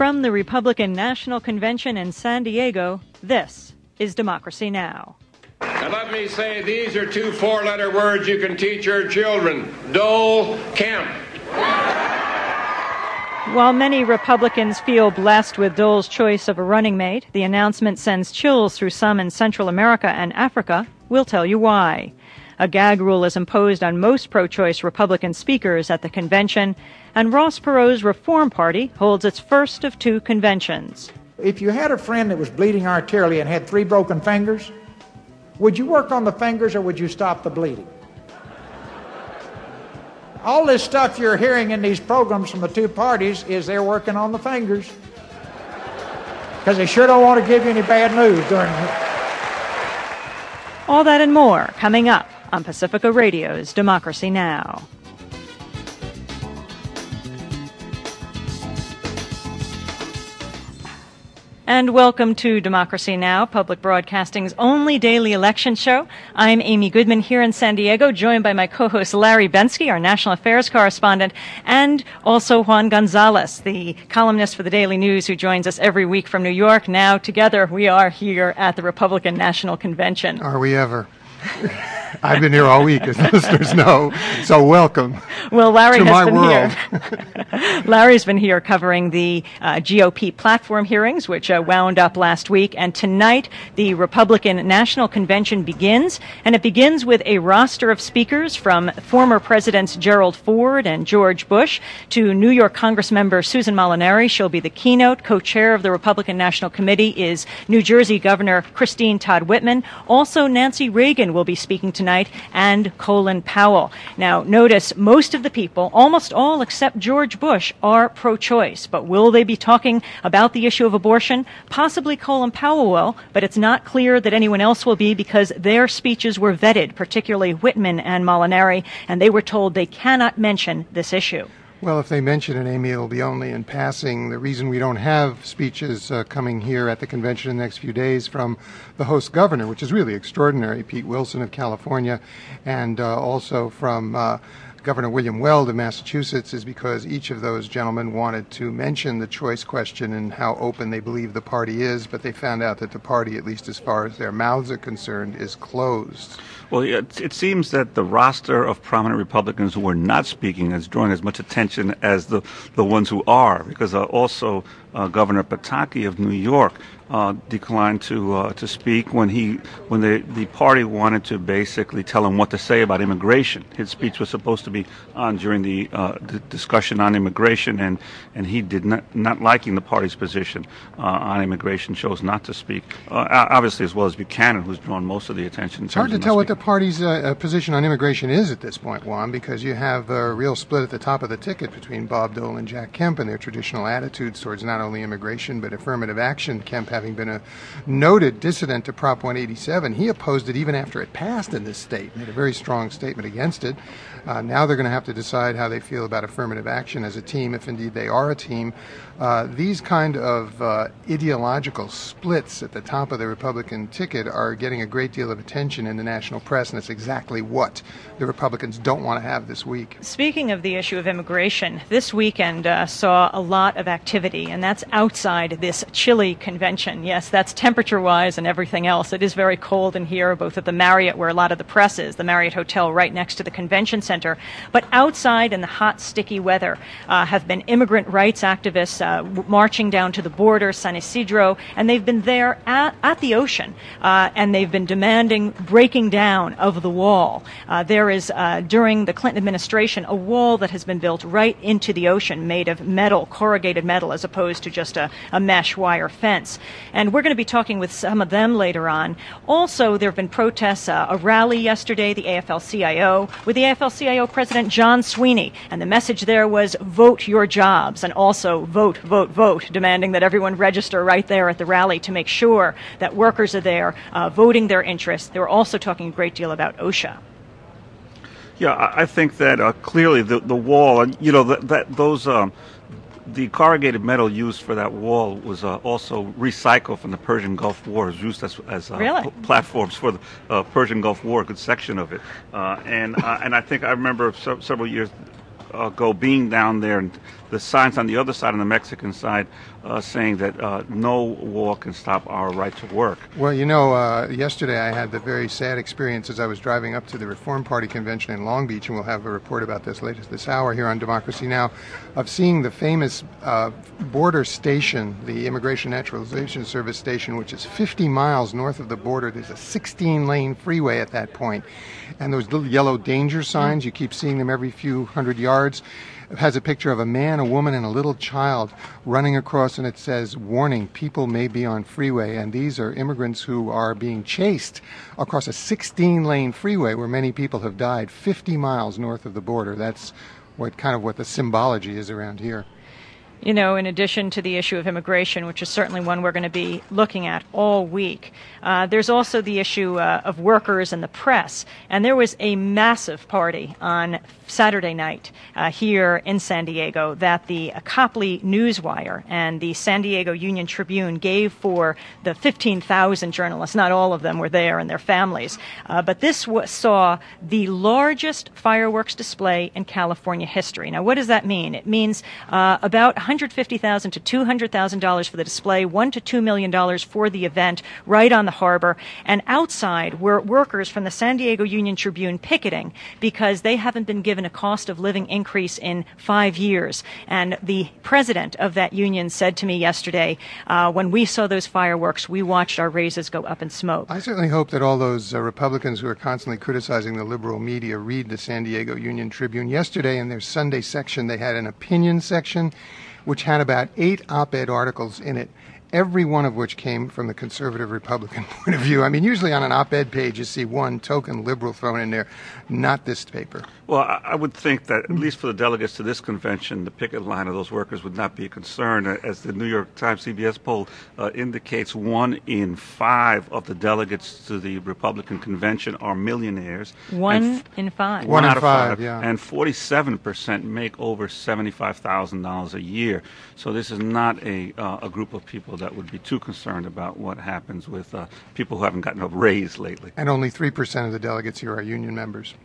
From the Republican National Convention in San Diego, this is Democracy Now! And let me say, these are two four-letter words you can teach your children. Dole Kemp. While many Republicans feel blessed with Dole's choice of a running mate, the announcement sends chills through some in Central America and Africa. We'll tell you why. A gag rule is imposed on most pro-choice Republican speakers at the convention, and Ross Perot's Reform Party holds its first of two conventions. If you had a friend that was bleeding arterially and had 3 broken fingers, would you work on the fingers or would you stop the bleeding? All this stuff you're hearing in these programs from the two parties is they're working on the fingers. Because they sure don't want to give you any bad news during it. All that and more coming up on Pacifica Radio's Democracy Now! And welcome to Democracy Now!, Public Broadcasting's only daily election show. I'm Amy Goodman here in San Diego, joined by my co-host Larry Bensky, our national affairs correspondent, and also Juan Gonzalez, the columnist for the Daily News, who joins us every week from New York. Now, together, we are here at the Republican National Convention. Are we ever? I've been here all week, as listeners know, so welcome. Well, Larry to has my been world. Here. Larry's been here covering the GOP platform hearings, which wound up last week. And tonight, the Republican National Convention begins. And it begins with a roster of speakers from former Presidents Gerald Ford and George Bush to New York Congressmember Susan Molinari. She'll be the keynote. Co-chair of the Republican National Committee is New Jersey Governor Christine Todd Whitman. Also, Nancy Reagan will be speaking tonight, and Colin Powell. Now, notice most of the people, almost all except George Bush, are pro-choice. But will they be talking about the issue of abortion? Possibly Colin Powell will, but it's not clear that anyone else will be because their speeches were vetted, particularly Whitman and Molinari, and they were told they cannot mention this issue. Well, if they mention it, Amy, it'll be only in passing. The reason we don't have speeches coming here at the convention in the next few days from the host governor, which is really extraordinary, Pete Wilson of California, and also from Governor William Weld of Massachusetts, is because each of those gentlemen wanted to mention the choice question and how open they believe the party is, but they found out that the party, at least as far as their mouths are concerned, is closed. Well, it seems that the roster of prominent Republicans who are not speaking is drawing as much attention as the ones who are, because also Governor Pataki of New York declined to speak when the party wanted to basically tell him what to say about immigration. His speech was supposed to be on during the discussion on immigration, and he did not liking the party's position on immigration, chose not to speak. Obviously, as well as Buchanan, who's drawn most of the attention. It's hard to tell what the party's position on immigration is at this point, Juan, because you have a real split at the top of the ticket between Bob Dole and Jack Kemp and their traditional attitudes towards not only immigration but affirmative action. Kemp, having been a noted dissident to Prop 187, he opposed it even after it passed in this state, made a very strong statement against it. Now they're going to have to decide how they feel about affirmative action as a team, if indeed they are a team. These kind of ideological splits at the top of the Republican ticket are getting a great deal of attention in the national press, and it's exactly what the Republicans don't want to have this week. Speaking of the issue of immigration, this weekend saw a lot of activity, and that's outside this chilly convention. Yes, that's temperature-wise and everything else. It is very cold in here, both at the Marriott, where a lot of the press is, the Marriott Hotel right next to the convention center. But outside in the hot, sticky weather have been immigrant rights activists marching down to the border, San Isidro, and they've been there at the ocean, and they've been demanding breaking down of the wall. There is, during the Clinton administration, a wall that has been built right into the ocean, made of metal, corrugated metal, as opposed to just a mesh wire fence. And we're going to be talking with some of them later on. Also, there have been protests, a rally yesterday, the AFL-CIO, with the AFL-CIO President John Sweeney, and the message there was vote your jobs, and also vote, vote, vote, demanding that everyone register right there at the rally to make sure that workers are there voting their interests. They were also talking a great deal about OSHA. Yeah, I think that clearly the wall, you know, the corrugated metal used for that wall was also recycled from the Persian Gulf War. It was used as really? Platforms for the Persian Gulf War, a good section of it. And I think I remember several years ago being down there, and the signs on the other side, on the Mexican side, saying that no war can stop our right to work. Well, yesterday I had the very sad experience as I was driving up to the Reform Party convention in Long Beach, and we'll have a report about this later this hour here on Democracy Now!, of seeing the famous border station, the Immigration Naturalization Service station, which is 50 miles north of the border. There's a 16-lane freeway at that point, and those little yellow danger signs, you keep seeing them every few hundred yards. It has a picture of a man, a woman, and a little child running across, and it says, "Warning, people may be on freeway." And these are immigrants who are being chased across a 16-lane freeway where many people have died 50 miles north of the border. That's what the symbology is around here. In addition to the issue of immigration, which is certainly one we're going to be looking at all week, there's also the issue of workers and the press. And there was a massive party on Saturday night here in San Diego that the Copley Newswire and the San Diego Union Tribune gave for the 15,000 journalists. Not all of them were there and their families. But this saw the largest fireworks display in California history. Now, what does that mean? It means about $150,000 to $200,000 for the display, $1 to $2 million for the event right on the harbor. And outside were workers from the San Diego Union Tribune picketing because they haven't been given a cost of living increase in 5 years. And the president of that union said to me yesterday, when we saw those fireworks, we watched our raises go up in smoke. I certainly hope that all those Republicans who are constantly criticizing the liberal media read the San Diego Union Tribune. Yesterday in their Sunday section, they had an opinion section which had about 8 op-ed articles in it, every one of which came from the conservative Republican point of view. I mean, usually on an op-ed page you see one token liberal thrown in there, not this paper. Well, I would think that, at least for the delegates to this convention, the picket line of those workers would not be a concern. As the New York Times CBS poll indicates, 1 in 5 of the delegates to the Republican convention are millionaires. 1 in 5. 1 out of 5, yeah. And 47% make over $75,000 a year. So this is not a group of people that would be too concerned about what happens with people who haven't gotten a raise lately. And only 3% of the delegates here are union members.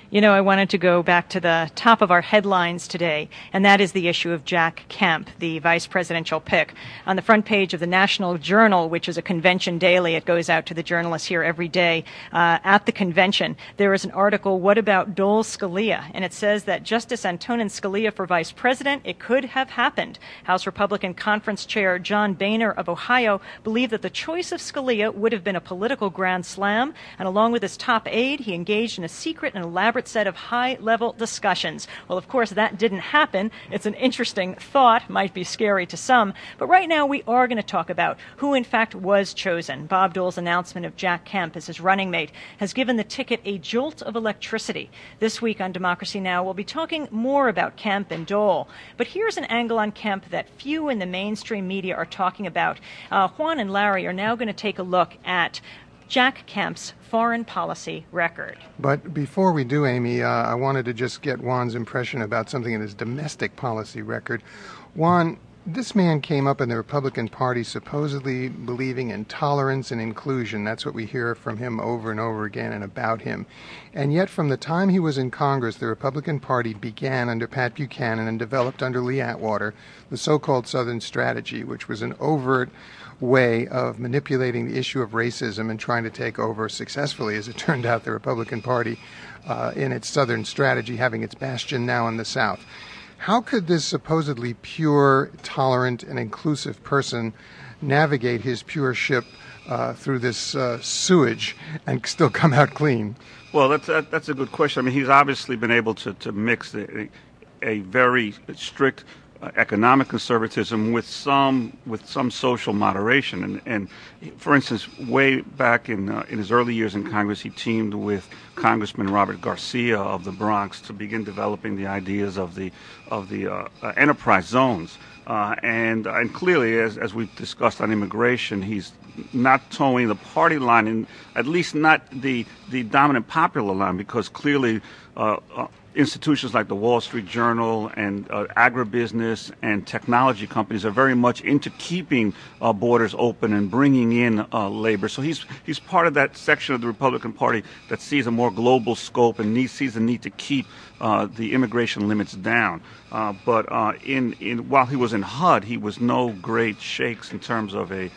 I wanted to go back to the top of our headlines today, and that is the issue of Jack Kemp, the vice presidential pick. On the front page of the National Journal, which is a convention daily, it goes out to the journalists here every day at the convention, there is an article, "What About Dole Scalia?" And it says that Justice Antonin Scalia for vice president, it could have happened. House Republican Conference Chair John Boehner of Ohio believed that the choice of Scalia would have been a political grand slam, and along with his top aide, he engaged in a secret and elaborate set of high-level discussions. Well, of course, that didn't happen. It's an interesting thought, might be scary to some, but right now we are going to talk about who in fact was chosen. Bob Dole's announcement of Jack Kemp as his running mate has given the ticket a jolt of electricity. This week on Democracy Now! We'll be talking more about Kemp and Dole, but here's an angle on Kemp that few in the mainstream media are talking about. Juan and Larry are now going to take a look at Jack Kemp's foreign policy record. But before we do, Amy, I wanted to just get Juan's impression about something in his domestic policy record. Juan, this man came up in the Republican Party supposedly believing in tolerance and inclusion. That's what we hear from him over and over again and about him. And yet from the time he was in Congress, the Republican Party began under Pat Buchanan and developed under Lee Atwater the so-called Southern Strategy, which was an overt way of manipulating the issue of racism and trying to take over successfully, as it turned out, the Republican Party in its Southern strategy, having its bastion now in the South. How could this supposedly pure, tolerant, and inclusive person navigate his pure ship through this sewage and still come out clean? Well, that's a good question. I mean, he's obviously been able to mix a very strict economic conservatism with some social moderation, and for instance, way back in his early years in Congress, he teamed with Congressman Robert Garcia of the Bronx to begin developing the ideas of the enterprise zones, and clearly, as we've discussed on immigration, he's not towing the party line, and at least not the dominant popular line, because clearly institutions like the Wall Street Journal and agribusiness and technology companies are very much into keeping borders open and bringing in labor. So he's part of that section of the Republican Party that sees a more global scope and sees the need to keep the immigration limits down. But while he was in HUD, he was no great shakes in terms of a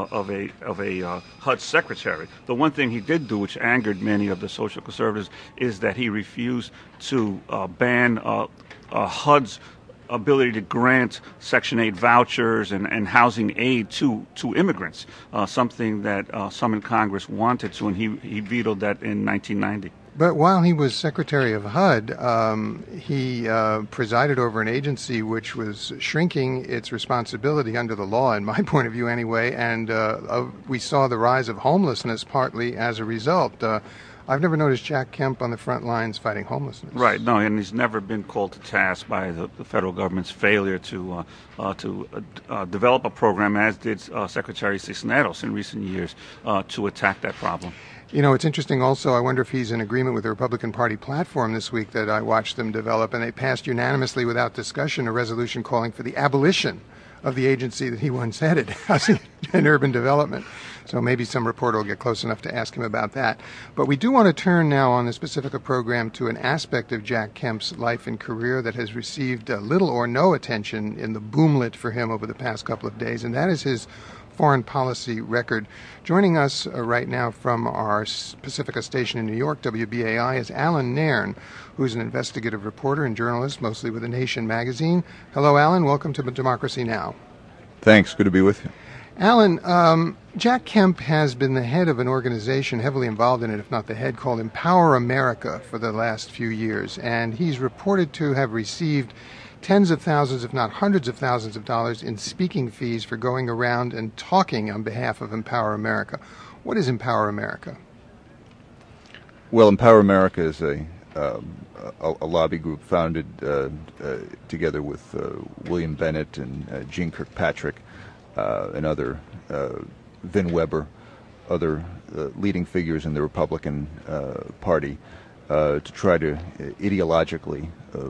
HUD secretary. The one thing he did do, which angered many of the social conservatives, is that he refused to ban HUD's ability to grant Section 8 vouchers and housing aid to immigrants, something that some in Congress wanted to, and he vetoed that in 1990. But while he was Secretary of HUD, he presided over an agency which was shrinking its responsibility under the law, in my point of view anyway, and we saw the rise of homelessness partly as a result. I've never noticed Jack Kemp on the front lines fighting homelessness. Right, no, and he's never been called to task by the federal government's failure to develop a program, as did Secretary Cisneros in recent years, to attack that problem. You know, it's interesting also, I wonder if he's in agreement with the Republican Party platform this week that I watched them develop, and they passed unanimously without discussion a resolution calling for the abolition of the agency that he once headed, Housing and Urban Development. So maybe some reporter will get close enough to ask him about that. But we do want to turn now on this Pacifica program to an aspect of Jack Kemp's life and career that has received little or no attention in the boomlet for him over the past couple of days, and that is his foreign policy record. Joining us right now from our Pacifica station in New York, WBAI, is Alan Nairn, who's an investigative reporter and journalist, mostly with The Nation magazine. Hello, Alan. Welcome to Democracy Now! Thanks. Good to be with you. Alan, Jack Kemp has been the head of an organization heavily involved in it, if not the head, called Empower America for the last few years, and he's reported to have received tens of thousands, if not hundreds of thousands of dollars in speaking fees for going around and talking on behalf of Empower America. What is Empower America? Well, Empower America is a lobby group founded together with William Bennett and Jeane Kirkpatrick and other Vin Weber, other leading figures in the Republican Party, to try to ideologically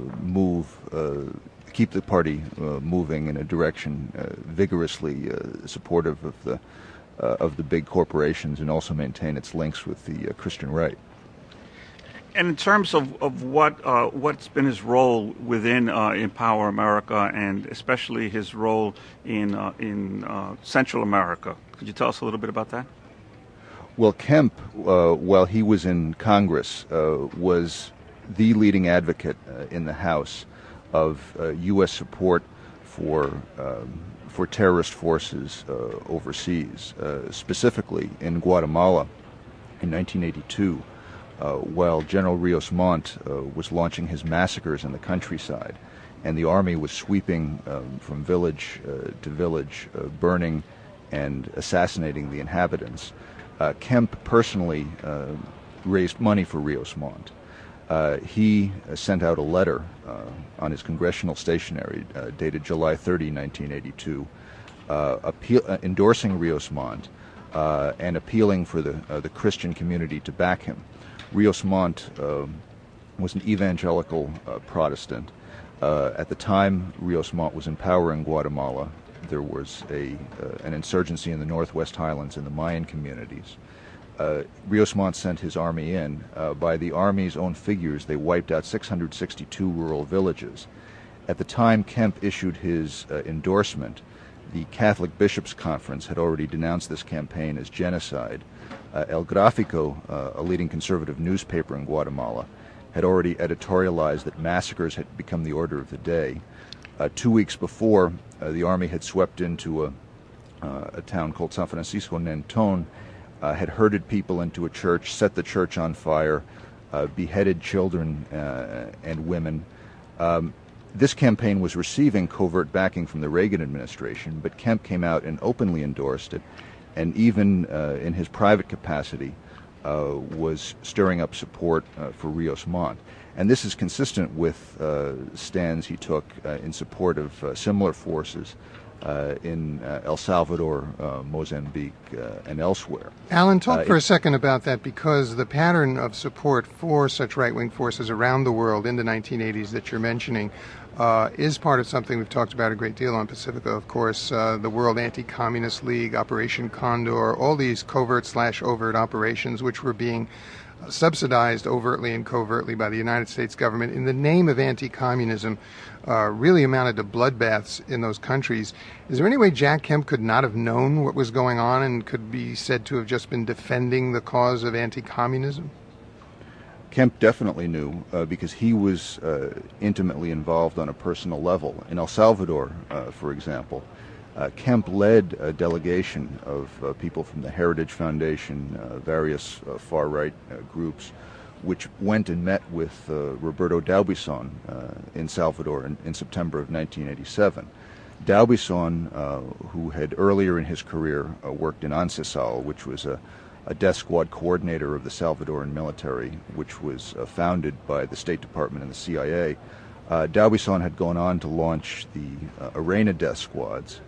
keep the party moving in a direction vigorously supportive of the big corporations, and also maintain its links with the Christian right. And in terms of what's been his role within Empower America, and especially his role in Central America, could you tell us a little bit about that? Well, Kemp, while he was in Congress, was the leading advocate in the House of U.S. support for terrorist forces overseas, specifically in Guatemala in 1982. While General Rios Montt was launching his massacres in the countryside, and the army was sweeping from village to village, burning and assassinating the inhabitants, Kemp personally raised money for Rios Montt. He sent out a letter on his congressional stationery dated July 30, 1982, endorsing Rios Montt and appealing for the Christian community to back him. Rios Montt was an evangelical Protestant. At the time Rios Montt was in power in Guatemala, there was an insurgency in the Northwest Highlands in the Mayan communities. Rios Montt sent his army in. By the army's own figures, they wiped out 662 rural villages. At the time Kemp issued his endorsement, the Catholic Bishops' Conference had already denounced this campaign as genocide. El Gráfico, a leading conservative newspaper in Guatemala, had already editorialized that massacres had become the order of the day. 2 weeks before, the army had swept into a town called San Francisco Nenton, had herded people into a church, set the church on fire, beheaded children and women. This campaign was receiving covert backing from the Reagan administration, but Kemp came out and openly endorsed it, and even in his private capacity was stirring up support for Rios Montt. And this is consistent with stands he took in support of similar forces in El Salvador, Mozambique, and elsewhere. Alan, talk for a second about that, because the pattern of support for such right-wing forces around the world in the 1980s that you're mentioning is part of something we've talked about a great deal on Pacifica, of course, the World Anti-Communist League, Operation Condor, all these covert/overt operations which were being subsidized overtly and covertly by the United States government in the name of anti-communism, really amounted to bloodbaths in those countries. Is there any way Jack Kemp could not have known what was going on and could be said to have just been defending the cause of anti-communism? Kemp definitely knew because he was intimately involved on a personal level. In El Salvador, for example, Kemp led a delegation of people from the Heritage Foundation, various far-right groups, which went and met with Roberto D'Aubuisson in Salvador in September of 1987. D'Aubuisson, who had earlier in his career worked in ANSESAL, which was a death squad coordinator of the Salvadoran military, which was founded by the State Department and the CIA. D'Aubuisson had gone on to launch the ARENA death squads.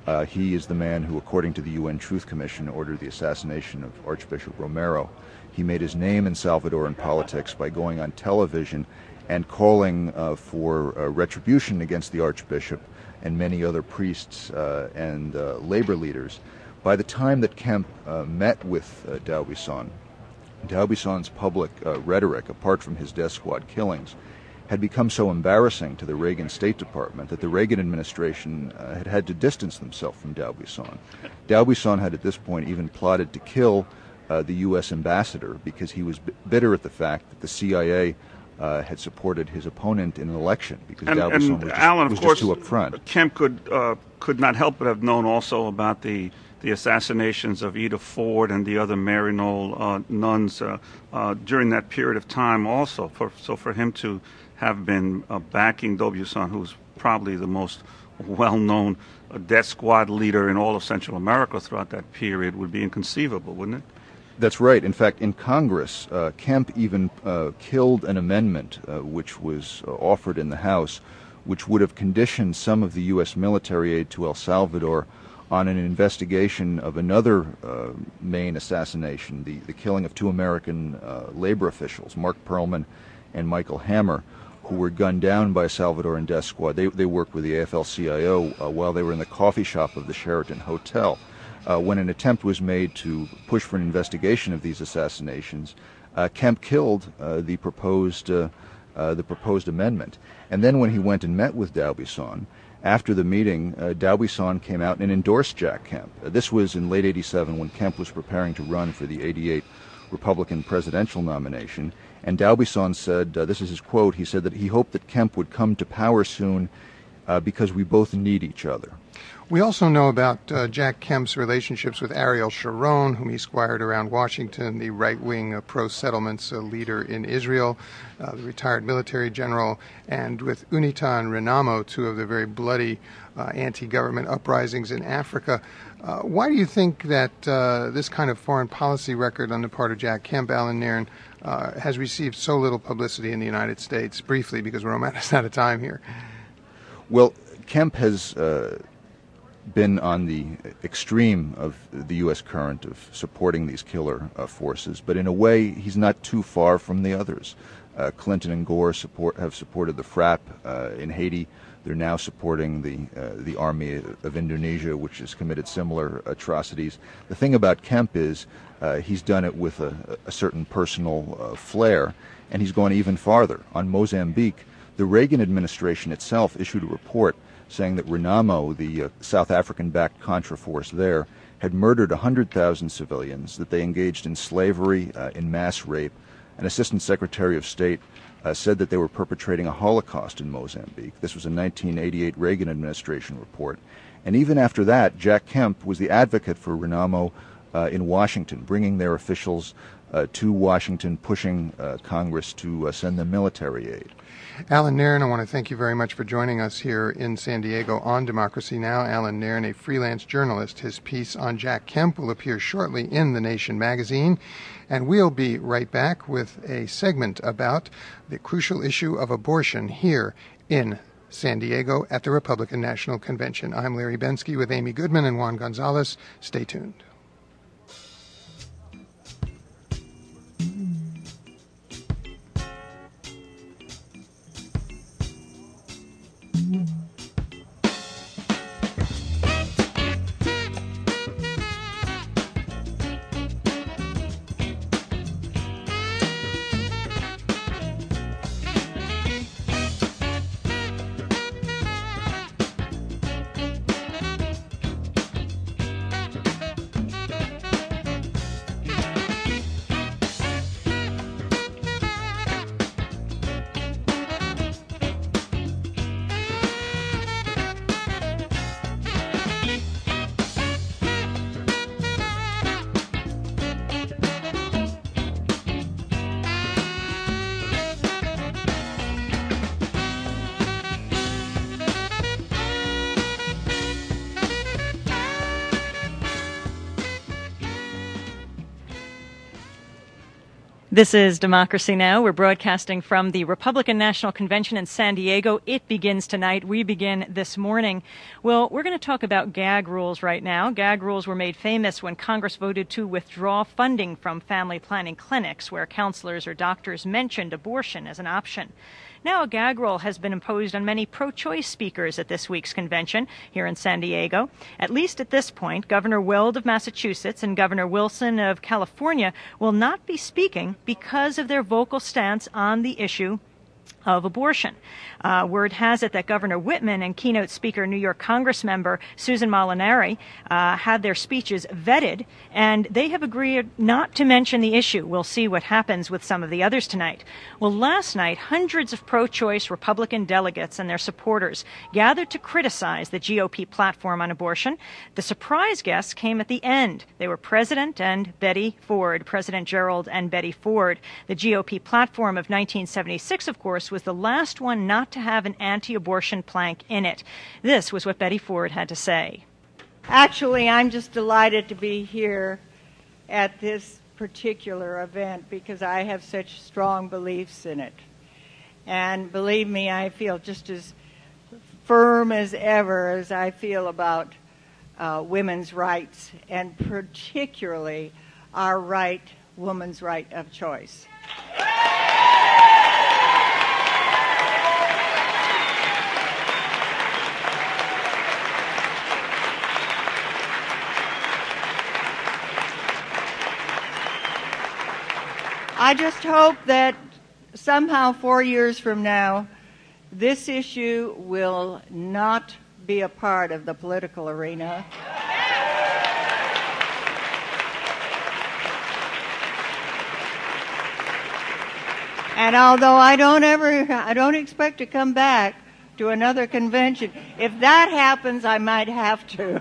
He is the man who, according to the UN Truth Commission, ordered the assassination of Archbishop Romero. He made his name in Salvadoran politics by going on television and calling for retribution against the Archbishop and many other priests and labor leaders. By the time that Kemp met with D'Aubuisson, D'Aubuisson's public rhetoric, apart from his death squad killings, had become so embarrassing to the Reagan State Department that the Reagan administration had had to distance themselves from D'Aubuisson. D'Aubuisson had at this point even plotted to kill the U.S. ambassador because he was bitter at the fact that the CIA had supported his opponent in an election because D'Aubuisson was just too upfront. Kemp could not help but have known also about the assassinations of Ida Ford and the other Maryknoll nuns during that period of time also. So for him to have been backing D'Aubuisson, who's probably the most well-known death squad leader in all of Central America throughout that period, would be inconceivable, wouldn't it? That's right. In fact, in Congress, Kemp even killed an amendment which was offered in the House, which would have conditioned some of the U.S. military aid to El Salvador on an investigation of another main assassination, the killing of two American labor officials, Mark Perlman and Michael Hammer, who were gunned down by a Salvadoran death squad. They worked with the AFL-CIO while they were in the coffee shop of the Sheraton Hotel. When an attempt was made to push for an investigation of these assassinations, Kemp killed the proposed amendment. And then when he went and met with D'Aubuisson, after the meeting, D'Aubuisson came out and endorsed Jack Kemp. This was in late '87 when Kemp was preparing to run for the '88 Republican presidential nomination. And D'Aubuisson said, this is his quote, he said that he hoped that Kemp would come to power soon because we both need each other. We also know about Jack Kemp's relationships with Ariel Sharon, whom he squired around Washington, the right-wing pro-settlements leader in Israel, the retired military general, and with UNITA and Renamo, two of the very bloody anti-government uprisings in Africa. Why do you think that this kind of foreign policy record on the part of Jack Kemp, Alan Nairn, has received so little publicity in the United States? Briefly, because we're almost out of time here. Well, Kemp has been on the extreme of the U.S. current of supporting these killer forces, but in a way he's not too far from the others. Clinton and Gore have supported the FRAP in Haiti. They're now supporting the army of Indonesia, which has committed similar atrocities. The thing about Kemp is he's done it with a certain personal flair, and he's gone even farther. On Mozambique, the Reagan administration itself issued a report saying that Renamo, the South African-backed Contra force there, had murdered 100,000 civilians, that they engaged in slavery, in mass rape. An assistant secretary of state said that they were perpetrating a Holocaust in Mozambique. This was a 1988 Reagan administration report. And even after that, Jack Kemp was the advocate for Renamo in Washington, bringing their officials to Washington, pushing Congress to send them military aid. Alan Nairn, I want to thank you very much for joining us here in San Diego on Democracy Now! Alan Nairn, a freelance journalist. His piece on Jack Kemp will appear shortly in The Nation magazine. And we'll be right back with a segment about the crucial issue of abortion here in San Diego at the Republican National Convention. I'm Larry Bensky with Amy Goodman and Juan Gonzalez. Stay tuned. This is Democracy Now! We're broadcasting from the Republican National Convention in San Diego. It begins tonight. We begin this morning. Well, we're going to talk about gag rules right now. Gag rules were made famous when Congress voted to withdraw funding from family planning clinics where counselors or doctors mentioned abortion as an option. Now, a gag rule has been imposed on many pro-choice speakers at this week's convention here in San Diego. At least at this point, Governor Weld of Massachusetts and Governor Wilson of California will not be speaking because of their vocal stance on the issue of abortion. Word has it that Governor Whitman and keynote speaker New York Congress member Susan Molinari had their speeches vetted, and they have agreed not to mention the issue. We'll see what happens with some of the others tonight. Well, last night, hundreds of pro-choice Republican delegates and their supporters gathered to criticize the GOP platform on abortion. The surprise guests came at the end. They were President and Betty Ford, President Gerald and Betty Ford. The GOP platform of 1976, of course, was the last one not to have an anti-abortion plank in it. This was what Betty Ford had to say. Actually, I'm just delighted to be here at this particular event because I have such strong beliefs in it. And believe me, I feel just as firm as ever as I feel about women's rights, and particularly our right, woman's right of choice. I just hope that somehow 4 years from now, this issue will not be a part of the political arena. And although I don't expect to come back to another convention, if that happens, I might have to.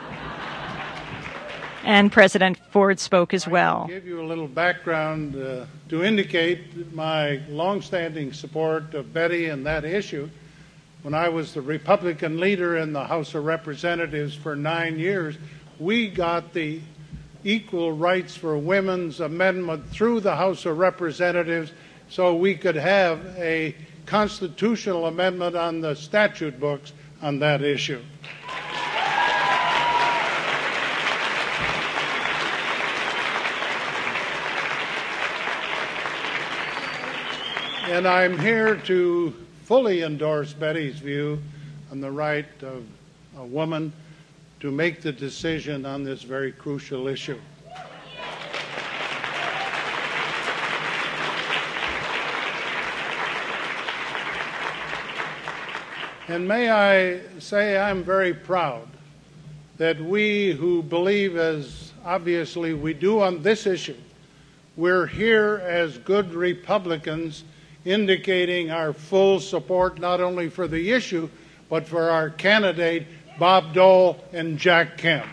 And President Ford spoke as well. I'll give you a little background to indicate my longstanding support of Betty and that issue. When I was the Republican leader in the House of Representatives for 9 years, we got the Equal Rights for Women's Amendment through the House of Representatives so we could have a constitutional amendment on the statute books on that issue. And I'm here to fully endorse Betty's view on the right of a woman to make the decision on this very crucial issue. And may I say I'm very proud that we who believe, as obviously we do on this issue, we're here as good Republicans indicating our full support not only for the issue, but for our candidate, Bob Dole and Jack Kemp.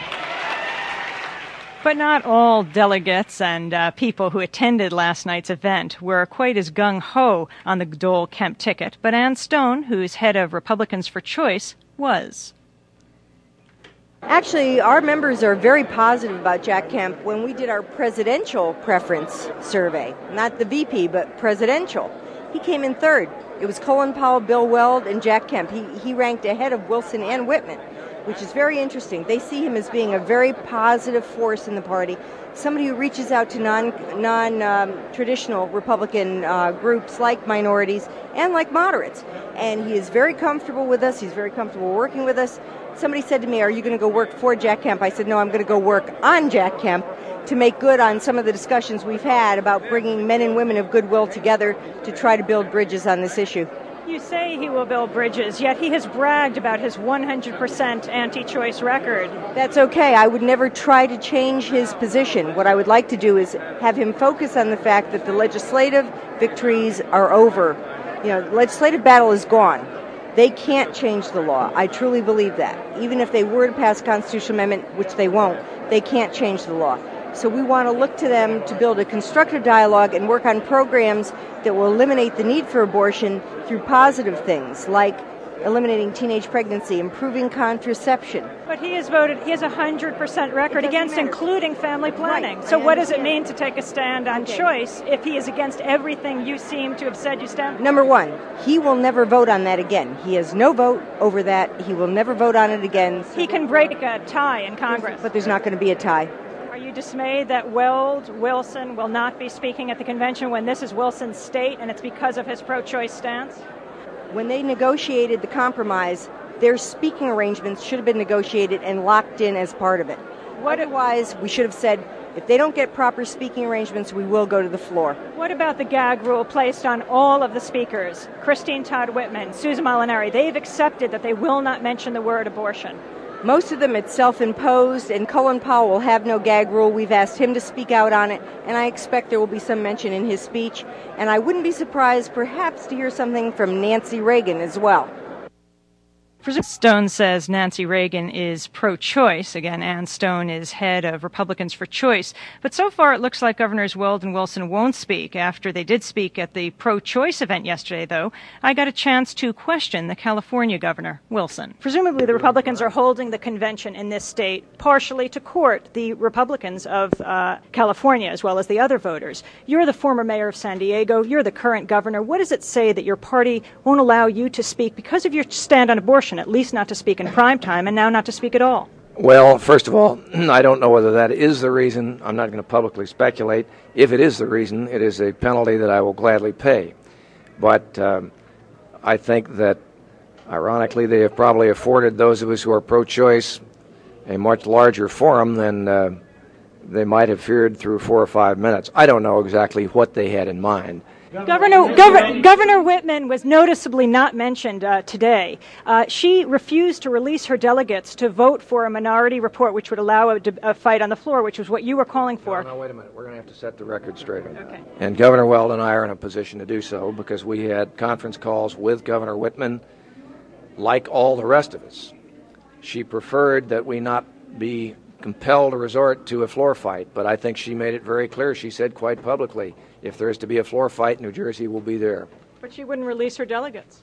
But not all delegates and people who attended last night's event were quite as gung-ho on the Dole-Kemp ticket. But Ann Stone, who's head of Republicans for Choice, was. Actually, our members are very positive about Jack Kemp. When we did our presidential preference survey, not the VP, but presidential, he came in third. It was Colin Powell, Bill Weld, and Jack Kemp. He ranked ahead of Wilson and Whitman, which is very interesting. They see him as being a very positive force in the party, somebody who reaches out to non-traditional Republican groups like minorities and like moderates. And he is very comfortable with us. He's very comfortable working with us. Somebody said to me, are you going to go work for Jack Kemp? I said, no, I'm going to go work on Jack Kemp to make good on some of the discussions we've had about bringing men and women of goodwill together to try to build bridges on this issue. You say he will build bridges, yet he has bragged about his 100% anti-choice record. That's okay. I would never try to change his position. What I would like to do is have him focus on the fact that the legislative victories are over. You know, the legislative battle is gone. They can't change the law. I truly believe that. Even if they were to pass a constitutional amendment, which they won't, they can't change the law. So we want to look to them to build a constructive dialogue and work on programs that will eliminate the need for abortion through positive things like eliminating teenage pregnancy, improving contraception. But he has voted, he has a 100% record against including family planning. Right. So what does it mean to take a stand on choice if he is against everything you seem to have said you stand for? Number one, he will never vote on that again. He has no vote over that. He will never vote on it again. He can break a tie in Congress. But there's not going to be a tie. Are you dismayed that Wilson will not be speaking at the convention when this is Wilson's state and it's because of his pro-choice stance? When they negotiated the compromise, their speaking arrangements should have been negotiated and locked in as part of it. Otherwise, we should have said, if they don't get proper speaking arrangements, we will go to the floor. What about the gag rule placed on all of the speakers? Christine Todd Whitman, Susan Molinari, they've accepted that they will not mention the word abortion. Most of them it's self-imposed, and Colin Powell will have no gag rule. We've asked him to speak out on it, and I expect there will be some mention in his speech. And I wouldn't be surprised perhaps to hear something from Nancy Reagan as well. Stone says Nancy Reagan is pro-choice. Again, Ann Stone is head of Republicans for Choice. But so far it looks like Governors Weld and Wilson won't speak. After they did speak at the pro-choice event yesterday, though, I got a chance to question the California governor, Wilson. Presumably the Republicans are holding the convention in this state partially to court the Republicans of California as well as the other voters. You're the former mayor of San Diego. You're the current governor. What does it say that your party won't allow you to speak because of your stand on abortion? At least not to speak in prime time, and now not to speak at all? Well, first of all, I don't know whether that is the reason. I'm not going to publicly speculate. If it is the reason, it is a penalty that I will gladly pay. But I think that, ironically, they have probably afforded those of us who are pro-choice a much larger forum than they might have feared through 4 or 5 minutes. I don't know exactly what they had in mind. Governor Whitman was noticeably not mentioned today. She refused to release her delegates to vote for a minority report which would allow a fight on the floor, which was what you were calling for. No, wait a minute. We're going to have to set the record straight on that. Okay. And Governor Weld and I are in a position to do so because we had conference calls with Governor Whitman like all the rest of us. She preferred that we not be compelled to resort to a floor fight, but I think she made it very clear. She said quite publicly, if there is to be a floor fight, New Jersey will be there. But she wouldn't release her delegates.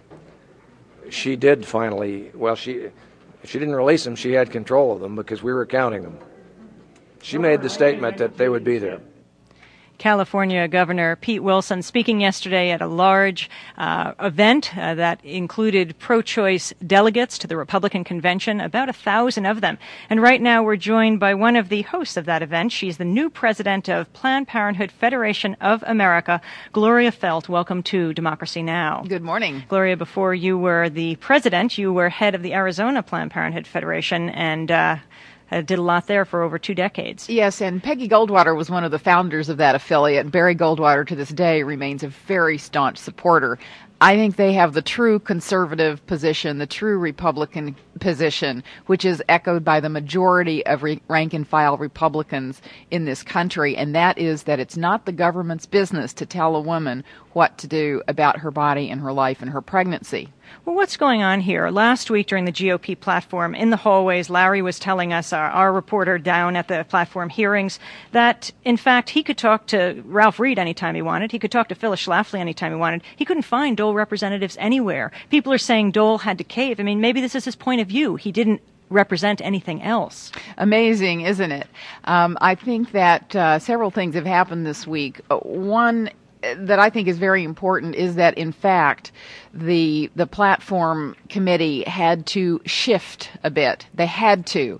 She did finally. Well, if she didn't release them, she had control of them because we were counting them. She made the statement that they would be there. California Governor Pete Wilson speaking yesterday at a large event that included pro-choice delegates to the Republican convention, about 1,000 of them. And right now we're joined by one of the hosts of that event. She's the new president of Planned Parenthood Federation of America, Gloria Feldt. Welcome to Democracy Now! Good morning. Gloria, before you were the president, you were head of the Arizona Planned Parenthood Federation and did a lot there for over 2 decades. Yes, and Peggy Goldwater was one of the founders of that affiliate. Barry Goldwater, to this day, remains a very staunch supporter. I think they have the true conservative position, the true Republican position, which is echoed by the majority of rank-and-file Republicans in this country, and that is that it's not the government's business to tell a woman what to do about her body and her life and her pregnancy. Well, what's going on here? Last week during the GOP platform, in the hallways, Larry was telling us, our reporter down at the platform hearings, that, in fact, he could talk to Ralph Reed anytime he wanted. He could talk to Phyllis Schlafly anytime he wanted. He couldn't find Dole representatives anywhere. People are saying Dole had to cave. I mean, maybe this is his point of view. He didn't represent anything else. Amazing, isn't it? I think that several things have happened this week. One that I think is very important is that, in fact, the platform committee had to shift a bit. They had to.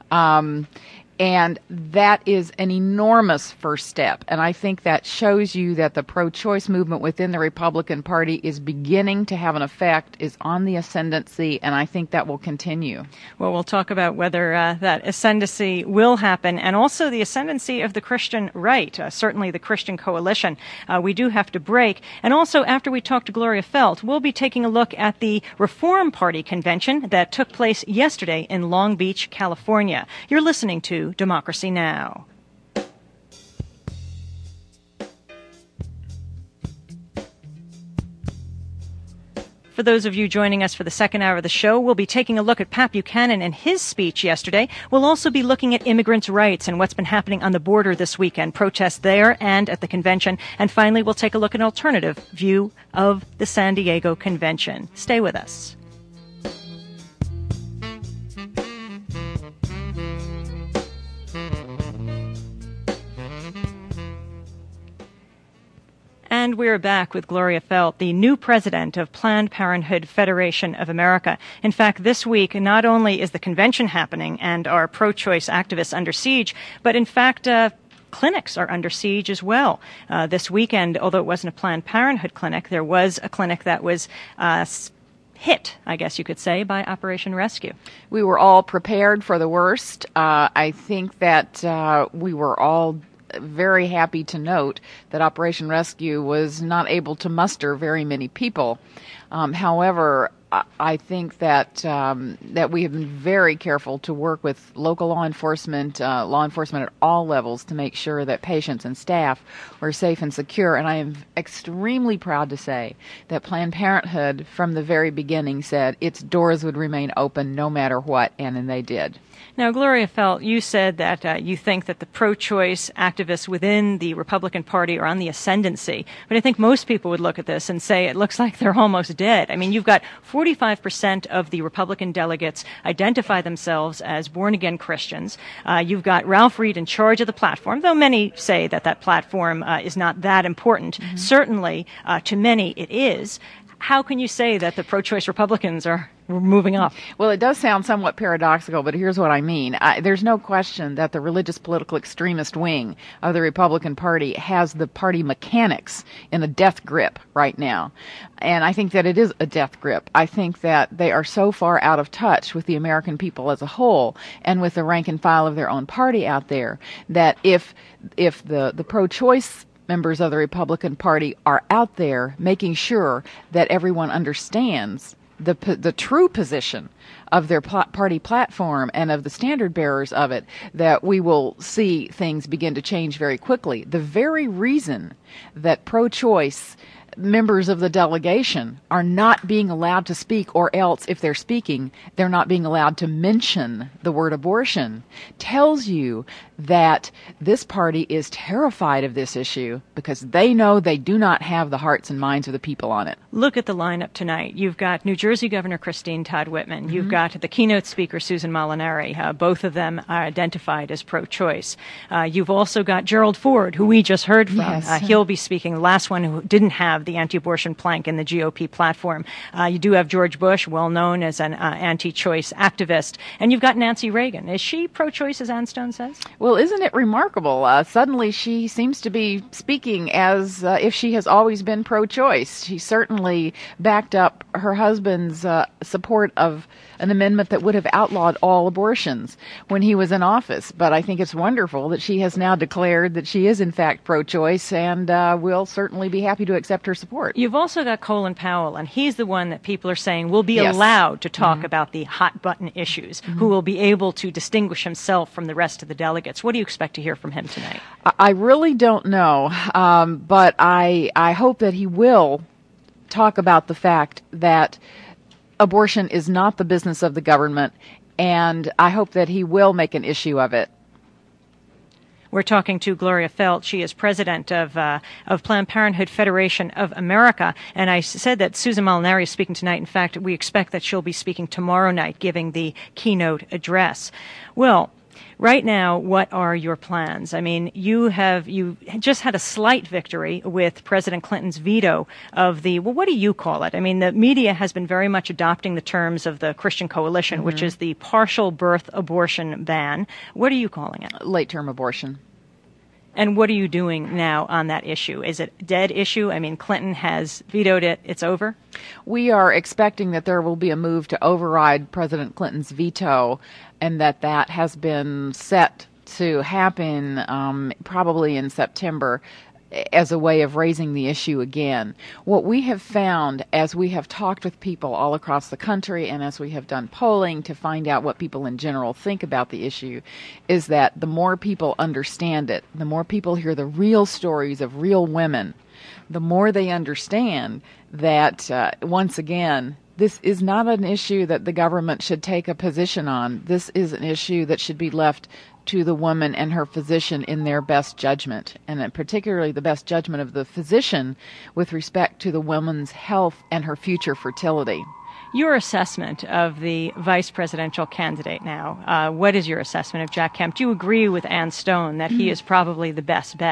And that is an enormous first step. And I think that shows you that the pro-choice movement within the Republican Party is beginning to have an effect, is on the ascendancy, and I think that will continue. Well, we'll talk about whether that ascendancy will happen, and also the ascendancy of the Christian right, certainly the Christian coalition. We do have to break. And also, after we talk to Gloria Feldt, we'll be taking a look at the Reform Party convention that took place yesterday in Long Beach, California. You're listening to Democracy Now! For those of you joining us for the second hour of the show, we'll be taking a look at Pat Buchanan and his speech yesterday. We'll also be looking at immigrants' rights and what's been happening on the border this weekend, protests there and at the convention. And finally, we'll take a look at an alternative view of the San Diego convention. Stay with us. And we're back with Gloria Feldt, the new president of Planned Parenthood Federation of America. In fact, this week, not only is the convention happening and are pro-choice activists under siege, but in fact, clinics are under siege as well. This weekend, although it wasn't a Planned Parenthood clinic, there was a clinic that was hit, I guess you could say, by Operation Rescue. We were all prepared for the worst. I think that we were all very happy to note that Operation Rescue was not able to muster very many people. However, I think that that we have been very careful to work with local law enforcement at all levels to make sure that patients and staff were safe and secure. And I am extremely proud to say that Planned Parenthood, from the very beginning, said its doors would remain open no matter what, and they did. Now, Gloria Feldt, you said that you think that the pro-choice activists within the Republican Party are on the ascendancy. But I think most people would look at this and say it looks like they're almost dead. I mean, you've got 45% of the Republican delegates identify themselves as born-again Christians. You've got Ralph Reed in charge of the platform, though many say that that platform is not that important. Mm-hmm. Certainly, to many, it is. How can you say that the pro-choice Republicans are moving up? Well, it does sound somewhat paradoxical, but here's what I mean. There's no question that the religious political extremist wing of the Republican Party has the party mechanics in a death grip right now. And I think that it is a death grip. I think that they are so far out of touch with the American people as a whole and with the rank and file of their own party out there that if the pro-choice members of the Republican Party are out there making sure that everyone understands the true position of their party platform and of the standard bearers of it, that we will see things begin to change very quickly. The very reason that pro-choice members of the delegation are not being allowed to speak, or else if they're speaking, they're not being allowed to mention the word abortion, tells you that this party is terrified of this issue because they know they do not have the hearts and minds of the people on it. Look at the lineup tonight. You've got New Jersey Governor Christine Todd Whitman. Mm-hmm. You've got the keynote speaker, Susan Molinari. Both of them are identified as pro-choice. You've also got Gerald Ford, who we just heard from. Yes. He'll be speaking, the last one who didn't have the anti-abortion plank in the GOP platform. You do have George Bush, well known as an anti-choice activist. And you've got Nancy Reagan. Is she pro-choice, as Ann Stone says? Well, isn't it remarkable? Suddenly she seems to be speaking as if she has always been pro-choice. She certainly backed up her husband's support of an amendment that would have outlawed all abortions when he was in office. But I think it's wonderful that she has now declared that she is in fact pro-choice, and will certainly be happy to accept her support. You've also got Colin Powell, and he's the one that people are saying will be Yes. allowed to talk Mm-hmm. about the hot button issues, Mm-hmm. who will be able to distinguish himself from the rest of the delegates. What do you expect to hear from him tonight? I really don't know, but I hope that he will talk about the fact that abortion is not the business of the government, and I hope that he will make an issue of it. We're talking to Gloria Feldt. She is president of Planned Parenthood Federation of America. And I said that Susan Molinari is speaking tonight. In fact, we expect that she'll be speaking tomorrow night, giving the keynote address. Well, right now, what are your plans? I mean, you just had a slight victory with President Clinton's veto of the, well, what do you call it? I mean, the media has been very much adopting the terms of the Christian Coalition, which is the partial birth abortion ban. What are you calling it? Late-term abortion. And what are you doing now on that issue? Is it a dead issue? I mean, Clinton has vetoed it. It's over? We are expecting that there will be a move to override President Clinton's veto, and that has been set to happen probably in September as a way of raising the issue again. What we have found as we have talked with people all across the country and as we have done polling to find out what people in general think about the issue is that the more people understand it, the more people hear the real stories of real women, the more they understand that, once again, this is not an issue that the government should take a position on. This is an issue that should be left to the woman and her physician in their best judgment, and particularly the best judgment of the physician with respect to the woman's health and her future fertility. Your assessment of the vice presidential candidate now, what is your assessment of Jack Kemp? Do you agree with Ann Stone that he is probably the best bet?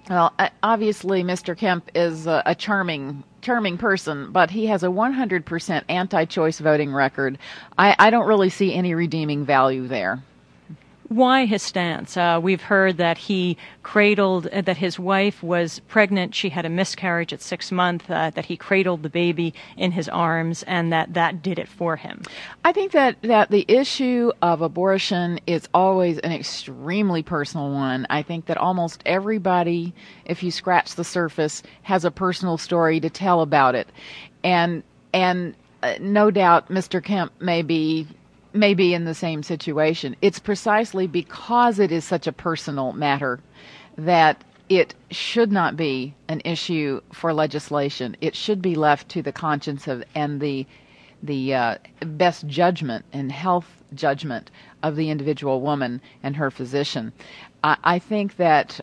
Well, obviously, Mr. Kemp is a charming person, but he has a 100% anti-choice voting record. I don't really see any redeeming value there. Why his stance? We've heard that he cradled, that his wife was pregnant, she had a miscarriage at 6 months, that he cradled the baby in his arms, and that did it for him. I think that the issue of abortion is always an extremely personal one. I think that almost everybody, if you scratch the surface, has a personal story to tell about it. And no doubt Mr. Kemp may be in the same situation. It's precisely because it is such a personal matter that it should not be an issue for legislation. It should be left to the conscience and the best judgment and health judgment of the individual woman and her physician. I think that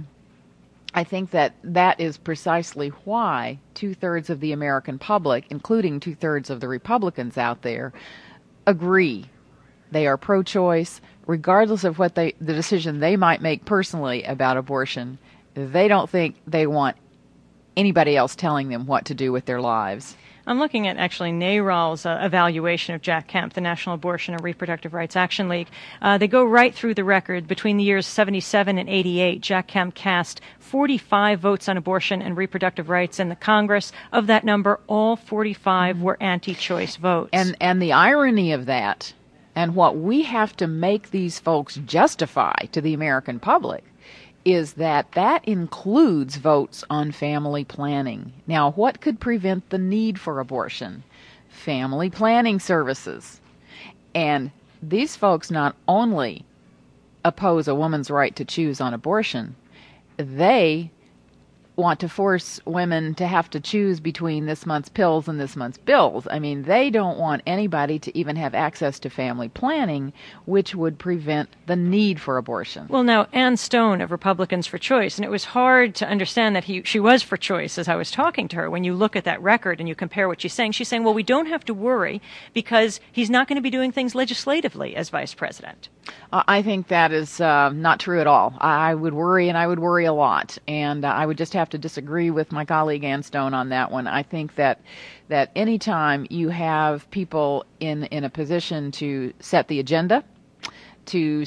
that is precisely why 2/3 of the American public, including 2/3 of the Republicans out there, agree. They are pro-choice, regardless of what the decision they might make personally about abortion. They don't think they want anybody else telling them what to do with their lives. I'm looking at actually NARAL's evaluation of Jack Kemp, the National Abortion and Reproductive Rights Action League. They go right through the record. Between the years 77 and 88, Jack Kemp cast 45 votes on abortion and reproductive rights in the Congress. Of that number, all 45 were anti-choice votes. And the irony of that, and what we have to make these folks justify to the American public, is that includes votes on family planning. Now, what could prevent the need for abortion? Family planning services. And these folks not only oppose a woman's right to choose on abortion, they want to force women to have to choose between this month's pills and this month's bills. I mean, they don't want anybody to even have access to family planning, which would prevent the need for abortion. Well, now, Ann Stone of Republicans for Choice, and it was hard to understand that she was for choice as I was talking to her. When you look at that record and you compare what she's saying, well, we don't have to worry because he's not going to be doing things legislatively as vice president. I think that is not true at all. I would worry, and I would worry a lot. And I would just have to disagree with my colleague Ann Stone on that one. I think that any time you have people in a position to set the agenda, to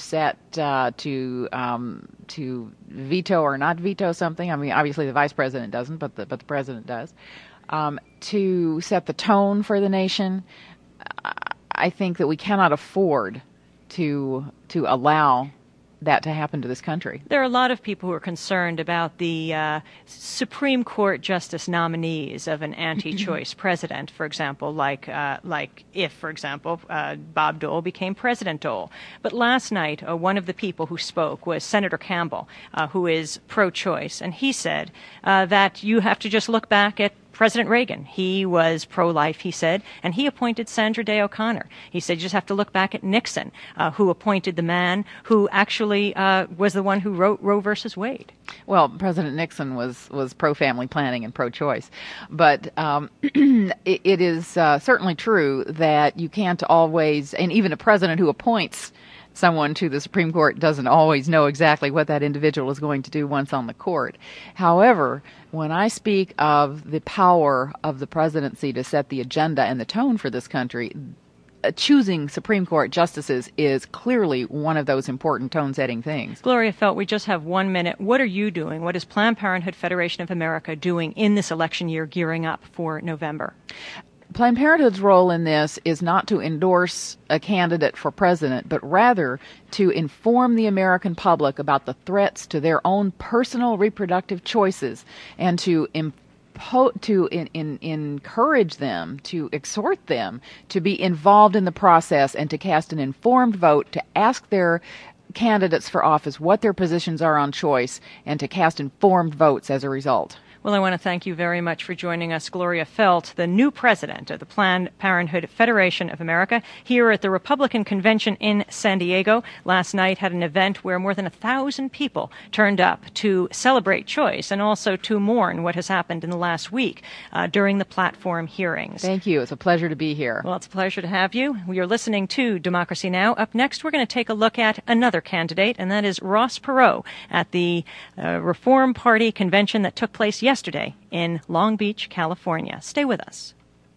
veto or not veto something. I mean, obviously the vice president doesn't, but the president does. To set the tone for the nation, I think that we cannot afford to allow that to happen to this country. There are a lot of people who are concerned about the Supreme Court justice nominees of an anti-choice president, for example, like if, for example, Bob Dole became President Dole. But last night, one of the people who spoke was Senator Campbell, who is pro-choice, and he said that you have to just look back at President Reagan. He was pro-life, he said, and he appointed Sandra Day O'Connor. He said you just have to look back at Nixon, who appointed the man who actually was the one who wrote Roe versus Wade. Well, President Nixon was pro-family planning and pro-choice. But it is certainly true that you can't always, and even a president who appoints someone to the Supreme Court doesn't always know exactly what that individual is going to do once on the court. However, when I speak of the power of the presidency to set the agenda and the tone for this country, choosing Supreme Court justices is clearly one of those important tone-setting things. Gloria Feldt, we just have 1 minute. What are you doing? What is Planned Parenthood Federation of America doing in this election year gearing up for November? Planned Parenthood's role in this is not to endorse a candidate for president, but rather to inform the American public about the threats to their own personal reproductive choices and to encourage them, to exhort them to be involved in the process and to cast an informed vote, to ask their candidates for office what their positions are on choice, and to cast informed votes as a result. Well, I want to thank you very much for joining us, Gloria Feldt, the new president of the Planned Parenthood Federation of America, here at the Republican Convention in San Diego. Last night had an event where more than 1,000 people turned up to celebrate choice and also to mourn what has happened in the last week during the platform hearings. Thank you. It's a pleasure to be here. Well, it's a pleasure to have you. You're listening to Democracy Now! Up next, we're going to take a look at another candidate, and that is Ross Perot at the Reform Party convention that took place yesterday in Long Beach, California. Stay with us.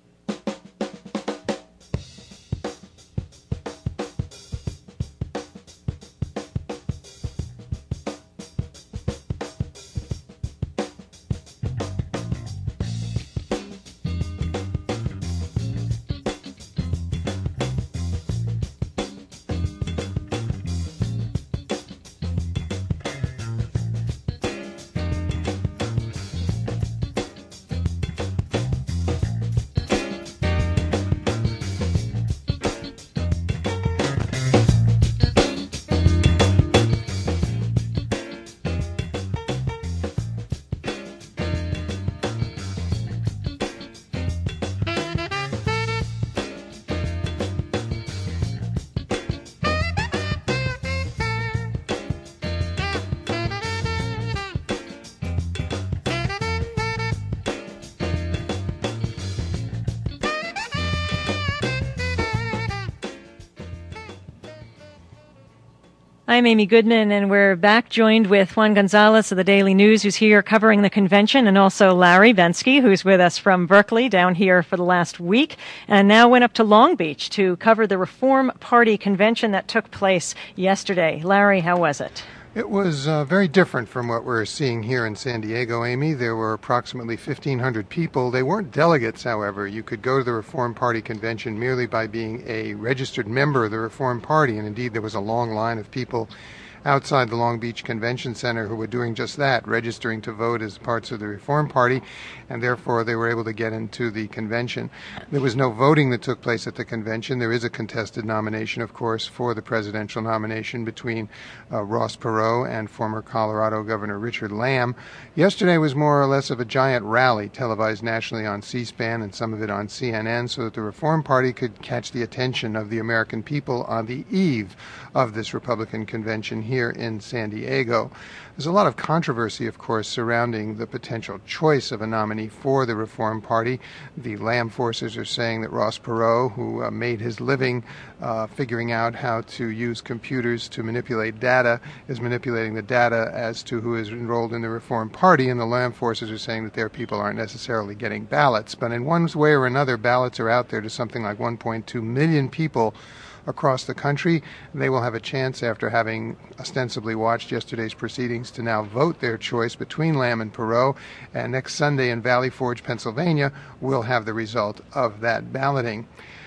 I'm Amy Goodman, and we're back joined with Juan Gonzalez of the Daily News, who's here covering the convention, and also Larry Bensky, who's with us from Berkeley, down here for the last week, and now went up to Long Beach to cover the Reform Party convention that took place yesterday. Larry, how was it? It was very different from what we're seeing here in San Diego, Amy. There were approximately 1,500 people. They weren't delegates, however. You could go to the Reform Party convention merely by being a registered member of the Reform Party, and indeed there was a long line of people outside the Long Beach Convention Center who were doing just that, registering to vote as parts of the Reform Party, and therefore they were able to get into the convention. There was no voting that took place at the convention. There is a contested nomination, of course, for the presidential nomination between Ross Perot and former Colorado Governor Richard Lamb. Yesterday was more or less of a giant rally, televised nationally on C-SPAN and some of it on CNN, so that the Reform Party could catch the attention of the American people on the eve of this Republican convention here in San Diego. There's a lot of controversy, of course, surrounding the potential choice of a nominee for the Reform Party. The Lamb forces are saying that Ross Perot, who made his living figuring out how to use computers to manipulate data, is manipulating the data as to who is enrolled in the Reform Party, and the Lamb forces are saying that their people aren't necessarily getting ballots. But in one way or another, ballots are out there to something like 1.2 million people across the country. They will have a chance, after having ostensibly watched yesterday's proceedings, to now vote their choice between Lamb and Perot. And next Sunday in Valley Forge, Pennsylvania, we'll have the result of that balloting.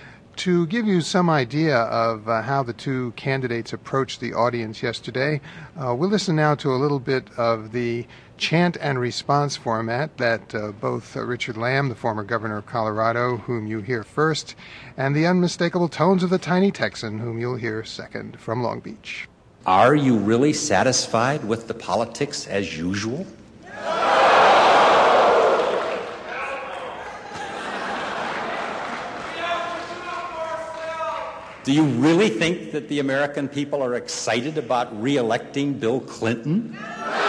To give you some idea of how the two candidates approached the audience yesterday, we'll listen now to a little bit of the chant and response format that both Richard Lamb, the former governor of Colorado, whom you hear first, and the unmistakable tones of the tiny Texan, whom you'll hear second, from Long Beach. Are you really satisfied with the politics as usual? Do you really think that the American people are excited about re-electing Bill Clinton?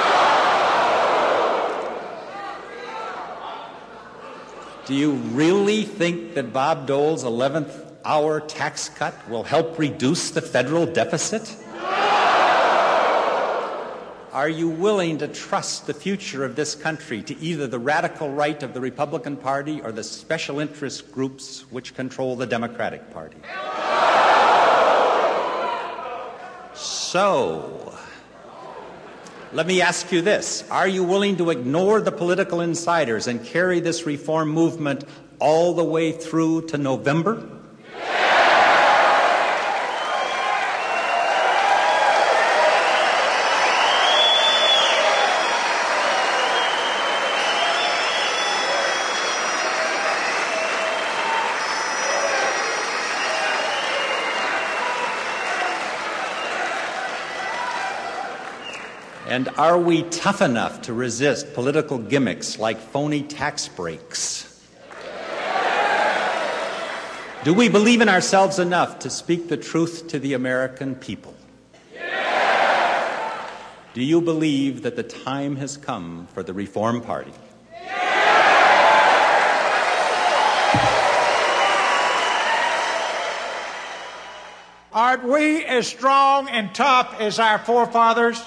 Do you really think that Bob Dole's 11th hour tax cut will help reduce the federal deficit? Are you willing to trust the future of this country to either the radical right of the Republican Party or the special interest groups which control the Democratic Party? So, let me ask you this. Are you willing to ignore the political insiders and carry this reform movement all the way through to November? And are we tough enough to resist political gimmicks like phony tax breaks? Do we believe in ourselves enough to speak the truth to the American people? Do you believe that the time has come for the Reform Party? Aren't we as strong and tough as our forefathers?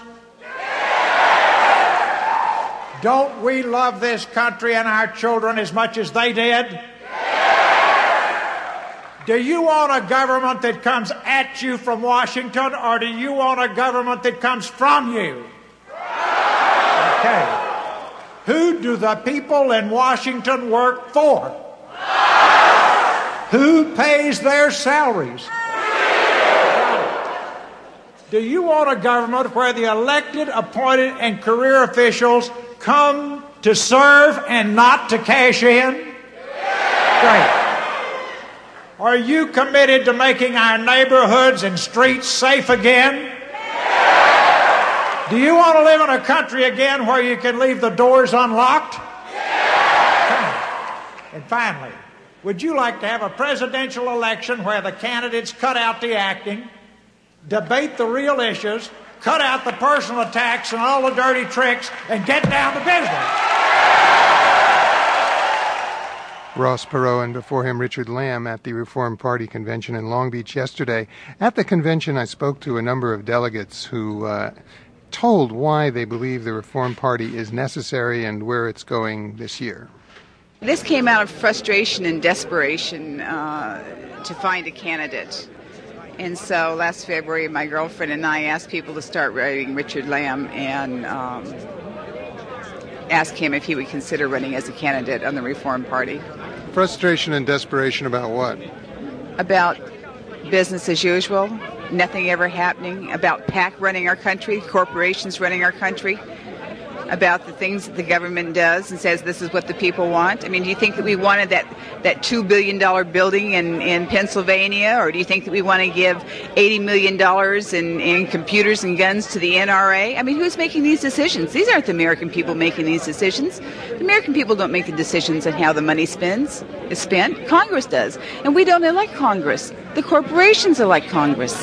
Don't we love this country and our children as much as they did? Do you want a government that comes at you from Washington, or do you want a government that comes from you? Okay. Who do the people in Washington work for? Who pays their salaries? Do you want a government where the elected, appointed, and career officials come to serve and not to cash in? Great. Are you committed to making our neighborhoods and streets safe again? Do you want to live in a country again where you can leave the doors unlocked? And finally, would you like to have a presidential election where the candidates cut out the acting, debate the real issues, cut out the personal attacks and all the dirty tricks, and get down to business? Ross Perot, and before him Richard Lamb at the Reform Party convention in Long Beach yesterday. At the convention, I spoke to a number of delegates who told why they believe the Reform Party is necessary and where it's going this year. This came out of frustration and desperation to find a candidate. And so last February, my girlfriend and I asked people to start writing Richard Lamb and ask him if he would consider running as a candidate on the Reform Party. Frustration and desperation about what? About business as usual, nothing ever happening, about PAC running our country, corporations running our country, about the things that the government does and says this is what the people want. I mean, do you think that we wanted that $2 billion building in Pennsylvania, or do you think that we want to give $80 million in computers and guns to the NRA? I mean, who's making these decisions? These aren't the American people making these decisions. The American people don't make the decisions on how the money is spent. Congress does. And we don't elect Congress. The corporations elect Congress.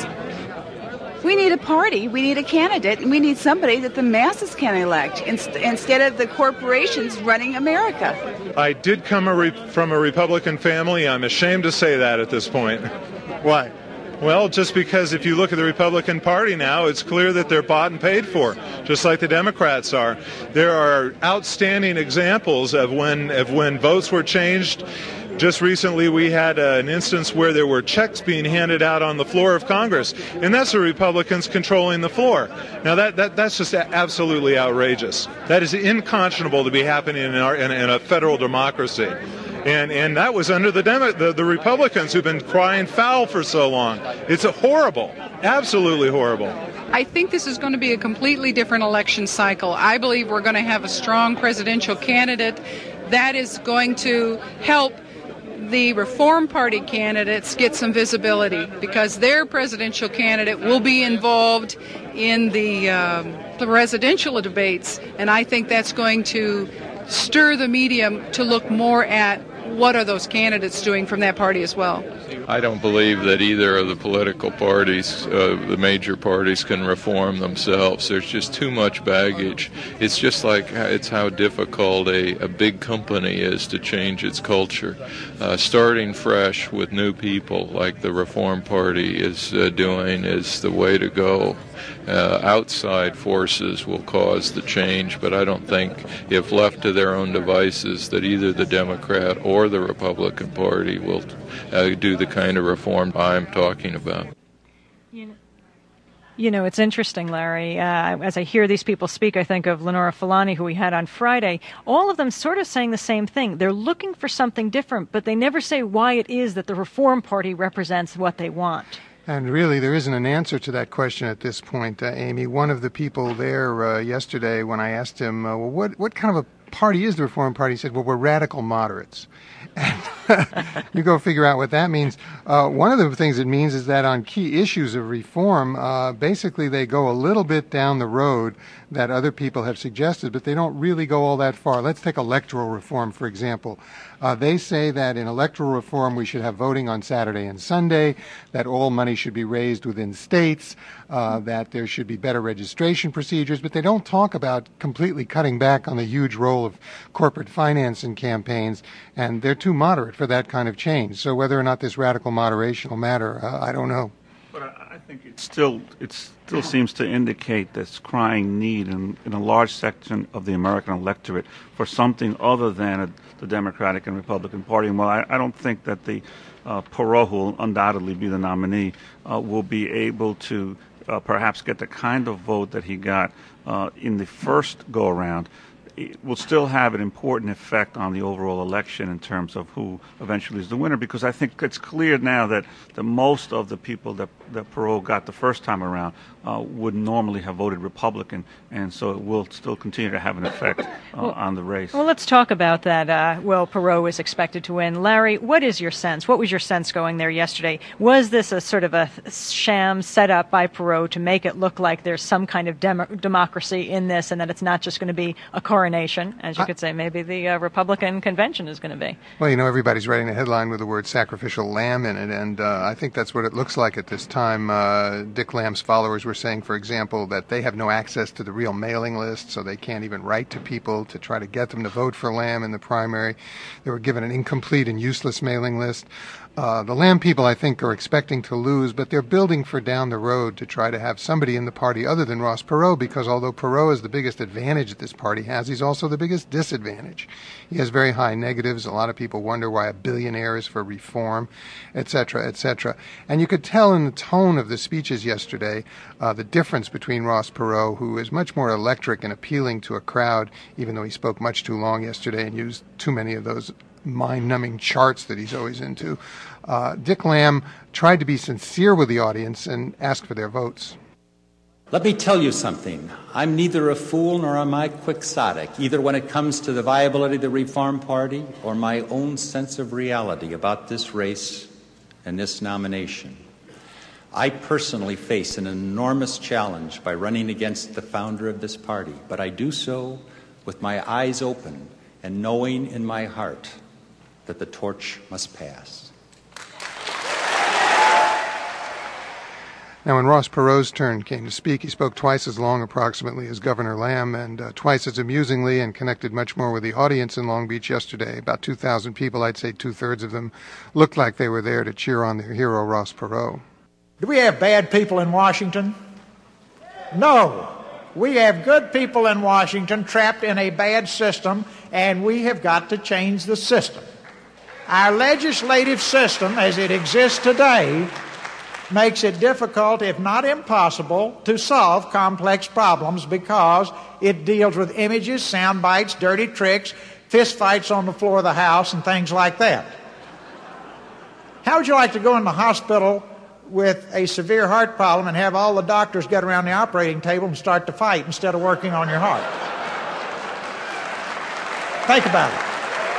We need a party, we need a candidate, and we need somebody that the masses can elect instead of the corporations running America. I did come from a Republican family. I'm ashamed to say that at this point. Why? Well, just because if you look at the Republican Party now, it's clear that they're bought and paid for, just like the Democrats are. There are outstanding examples of when votes were changed. Just recently, we had an instance where there were checks being handed out on the floor of Congress, and that's the Republicans controlling the floor. Now, that's just absolutely outrageous. That is unconscionable to be happening in a federal democracy. And that was under the Republicans who've been crying foul for so long. It's horrible, absolutely horrible. I think this is going to be a completely different election cycle. I believe we're going to have a strong presidential candidate that is going to help the Reform Party candidates get some visibility, because their presidential candidate will be involved in the presidential debates, and I think that's going to stir the media to look more at what are those candidates doing from that party as well. I don't believe that either of the political parties, the major parties, can reform themselves. There's just too much baggage. It's just like it's how difficult a big company is to change its culture. Starting fresh with new people like the Reform Party is doing is the way to go. Outside forces will cause the change, but I don't think, if left to their own devices, that either the Democrat or the Republican Party will do the kind of reform I'm talking about. You know, it's interesting, Larry. As I hear these people speak, I think of Lenora Fulani, who we had on Friday. All of them sort of saying the same thing. They're looking for something different, but they never say why it is that the Reform Party represents what they want. And really, there isn't an answer to that question at this point, Amy. One of the people there yesterday, when I asked him, well, what kind of a party is the Reform Party? He said, well, we're radical moderates. And you go figure out what that means. One of the things it means is that on key issues of reform, basically they go a little bit down the road that other people have suggested, but they don't really go all that far. Let's take electoral reform, for example. They say that in electoral reform we should have voting on Saturday and Sunday, that all money should be raised within states, that there should be better registration procedures, but they don't talk about completely cutting back on the huge role of corporate finance in campaigns, and they're too moderate for that kind of change. So whether or not this radical moderation will matter, I don't know. But I think it still seems to indicate this crying need in a large section of the American electorate for something other than the Democratic and Republican Party. And while I don't think that the Perot, who will undoubtedly be the nominee, will be able to perhaps get the kind of vote that he got in the first go-around, it will still have an important effect on the overall election in terms of who eventually is the winner, because I think it's clear now that the most of the people that Perot got the first time around would normally have voted Republican, and so it will still continue to have an effect on the race. Well, let's talk about that. Perot is expected to win. Larry, what is your sense? What was your sense going there yesterday? Was this a sort of a sham set up by Perot to make it look like there's some kind of democracy in this, and that it's not just going to be a coronation, as you could say maybe the Republican convention is going to be? Well, everybody's writing a headline with the word sacrificial lamb in it, and I think that's what it looks like at this time. Dick Lamb's followers were saying, for example, that they have no access to the real mailing list, so they can't even write to people to try to get them to vote for Lamb in the primary. They were given an incomplete and useless mailing list. The Lamb people, I think, are expecting to lose, but they're building for down the road to try to have somebody in the party other than Ross Perot, because although Perot is the biggest advantage that this party has, he's also the biggest disadvantage. He has very high negatives. A lot of people wonder why a billionaire is for reform, et cetera, et cetera. And you could tell in the tone of the speeches yesterday the difference between Ross Perot, who is much more electric and appealing to a crowd, even though he spoke much too long yesterday and used too many of those mind-numbing charts that he's always into. Dick Lamb tried to be sincere with the audience and ask for their votes. Let me tell you something. I'm neither a fool nor am I quixotic, either when it comes to the viability of the Reform Party or my own sense of reality about this race and this nomination. I personally face an enormous challenge by running against the founder of this party, but I do so with my eyes open and knowing in my heart that the torch must pass. Now, when Ross Perot's turn came to speak, he spoke twice as long approximately as Governor Lamb, and twice as amusingly, and connected much more with the audience in Long Beach yesterday. About 2,000 people, I'd say two-thirds of them, looked like they were there to cheer on their hero, Ross Perot. Do we have bad people in Washington? No. We have good people in Washington trapped in a bad system, and we have got to change the system. Our legislative system, as it exists today, makes it difficult, if not impossible, to solve complex problems because it deals with images, sound bites, dirty tricks, fist fights on the floor of the House, and things like that. How would you like to go in the hospital with a severe heart problem and have all the doctors get around the operating table and start to fight instead of working on your heart? Think about it.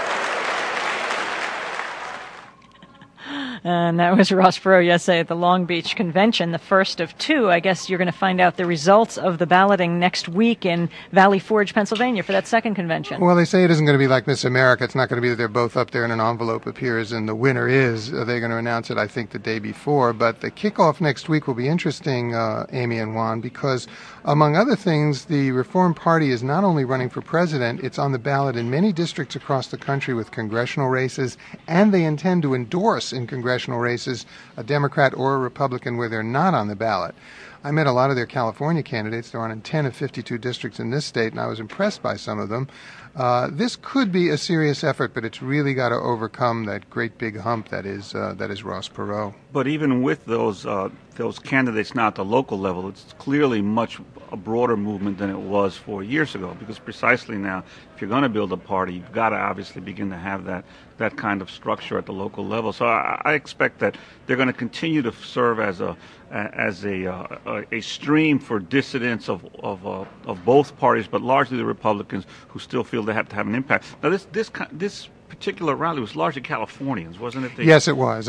And that was Ross Perot yesterday at the Long Beach Convention, the first of two. I guess you're going to find out the results of the balloting next week in Valley Forge, Pennsylvania for that second convention. Well, they say it isn't going to be like Miss America. It's not going to be that they're both up there and an envelope appears and the winner is. They're going to announce it, I think, the day before. But the kickoff next week will be interesting, Amy and Juan, because among other things, the Reform Party is not only running for president, it's on the ballot in many districts across the country with congressional races, and they intend to endorse in congressional races a Democrat or a Republican where they're not on the ballot. I met a lot of their California candidates. They're on in 10 of 52 districts in this state, and I was impressed by some of them. This could be a serious effort, but it's really got to overcome that great big hump that is Ross Perot. But even with those candidates now at the local level, it's clearly much a broader movement than it was 4 years ago, because precisely now, if you're going to build a party, you've got to obviously begin to have that kind of structure at the local level. So I expect that they're going to continue to serve as a stream for dissidents of both parties, but largely the Republicans who still feel they have to have an impact. Now, this particular rally was largely Californians, wasn't it? Yes, it was.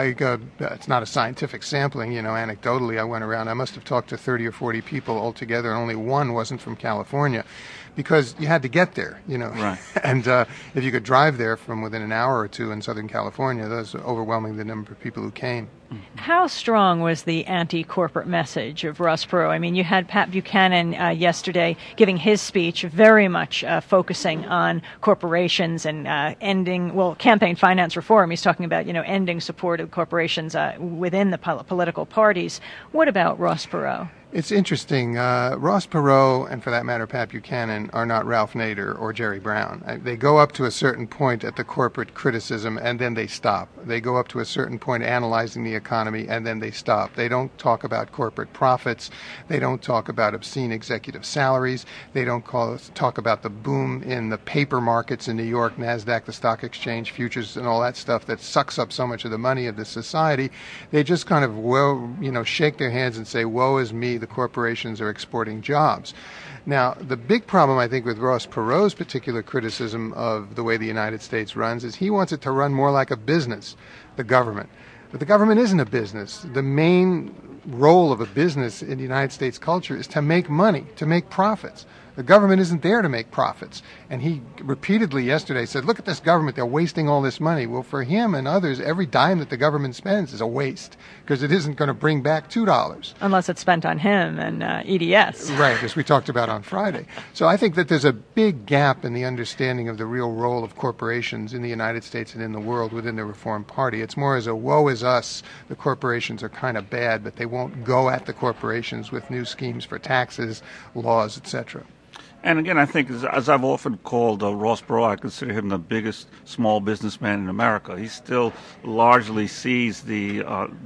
It's not a scientific sampling. Anecdotally, I went around. I must have talked to 30 or 40 people altogether, and only one wasn't from California, because you had to get there, Right. And if you could drive there from within an hour or two in Southern California, that was overwhelming the number of people who came. How strong was the anti-corporate message of Ross Perot? I mean, you had Pat Buchanan yesterday giving his speech, very much focusing on corporations and ending, campaign finance reform. He's talking about, ending support of corporations within the political parties. What about Ross Perot? It's interesting. Ross Perot, and for that matter, Pat Buchanan, are not Ralph Nader or Jerry Brown. They go up to a certain point at the corporate criticism, and then they stop. They go up to a certain point analyzing the economy, and then they stop. They don't talk about corporate profits. They don't talk about obscene executive salaries. They don't talk about the boom in the paper markets in New York, NASDAQ, the stock exchange, futures, and all that stuff that sucks up so much of the money of the society. They just kind of, shake their hands and say, woe is me, the corporations are exporting jobs. Now, the big problem, I think, with Ross Perot's particular criticism of the way the United States runs is he wants it to run more like a business, the government. But the government isn't a business. The main role of a business in the United States culture is to make money, to make profits. The government isn't there to make profits. And he repeatedly yesterday said, look at this government, they're wasting all this money. Well, for him and others, every dime that the government spends is a waste, because it isn't going to bring back $2. Unless it's spent on him and EDS. Right, as we talked about on Friday. So I think that there's a big gap in the understanding of the real role of corporations in the United States and in the world within the Reform Party. It's more as a woe is us, the corporations are kind of bad, but they won't go at the corporations with new schemes for taxes, laws, etc. And again, I think, as I've often called Ross Perot, I consider him the biggest small businessman in America. He still largely sees the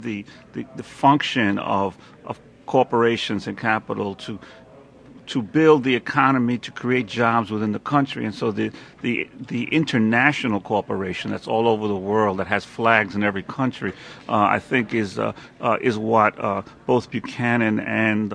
function of corporations and capital to build the economy, to create jobs within the country. And so the international corporation that's all over the world, that has flags in every country, I think is what both Buchanan and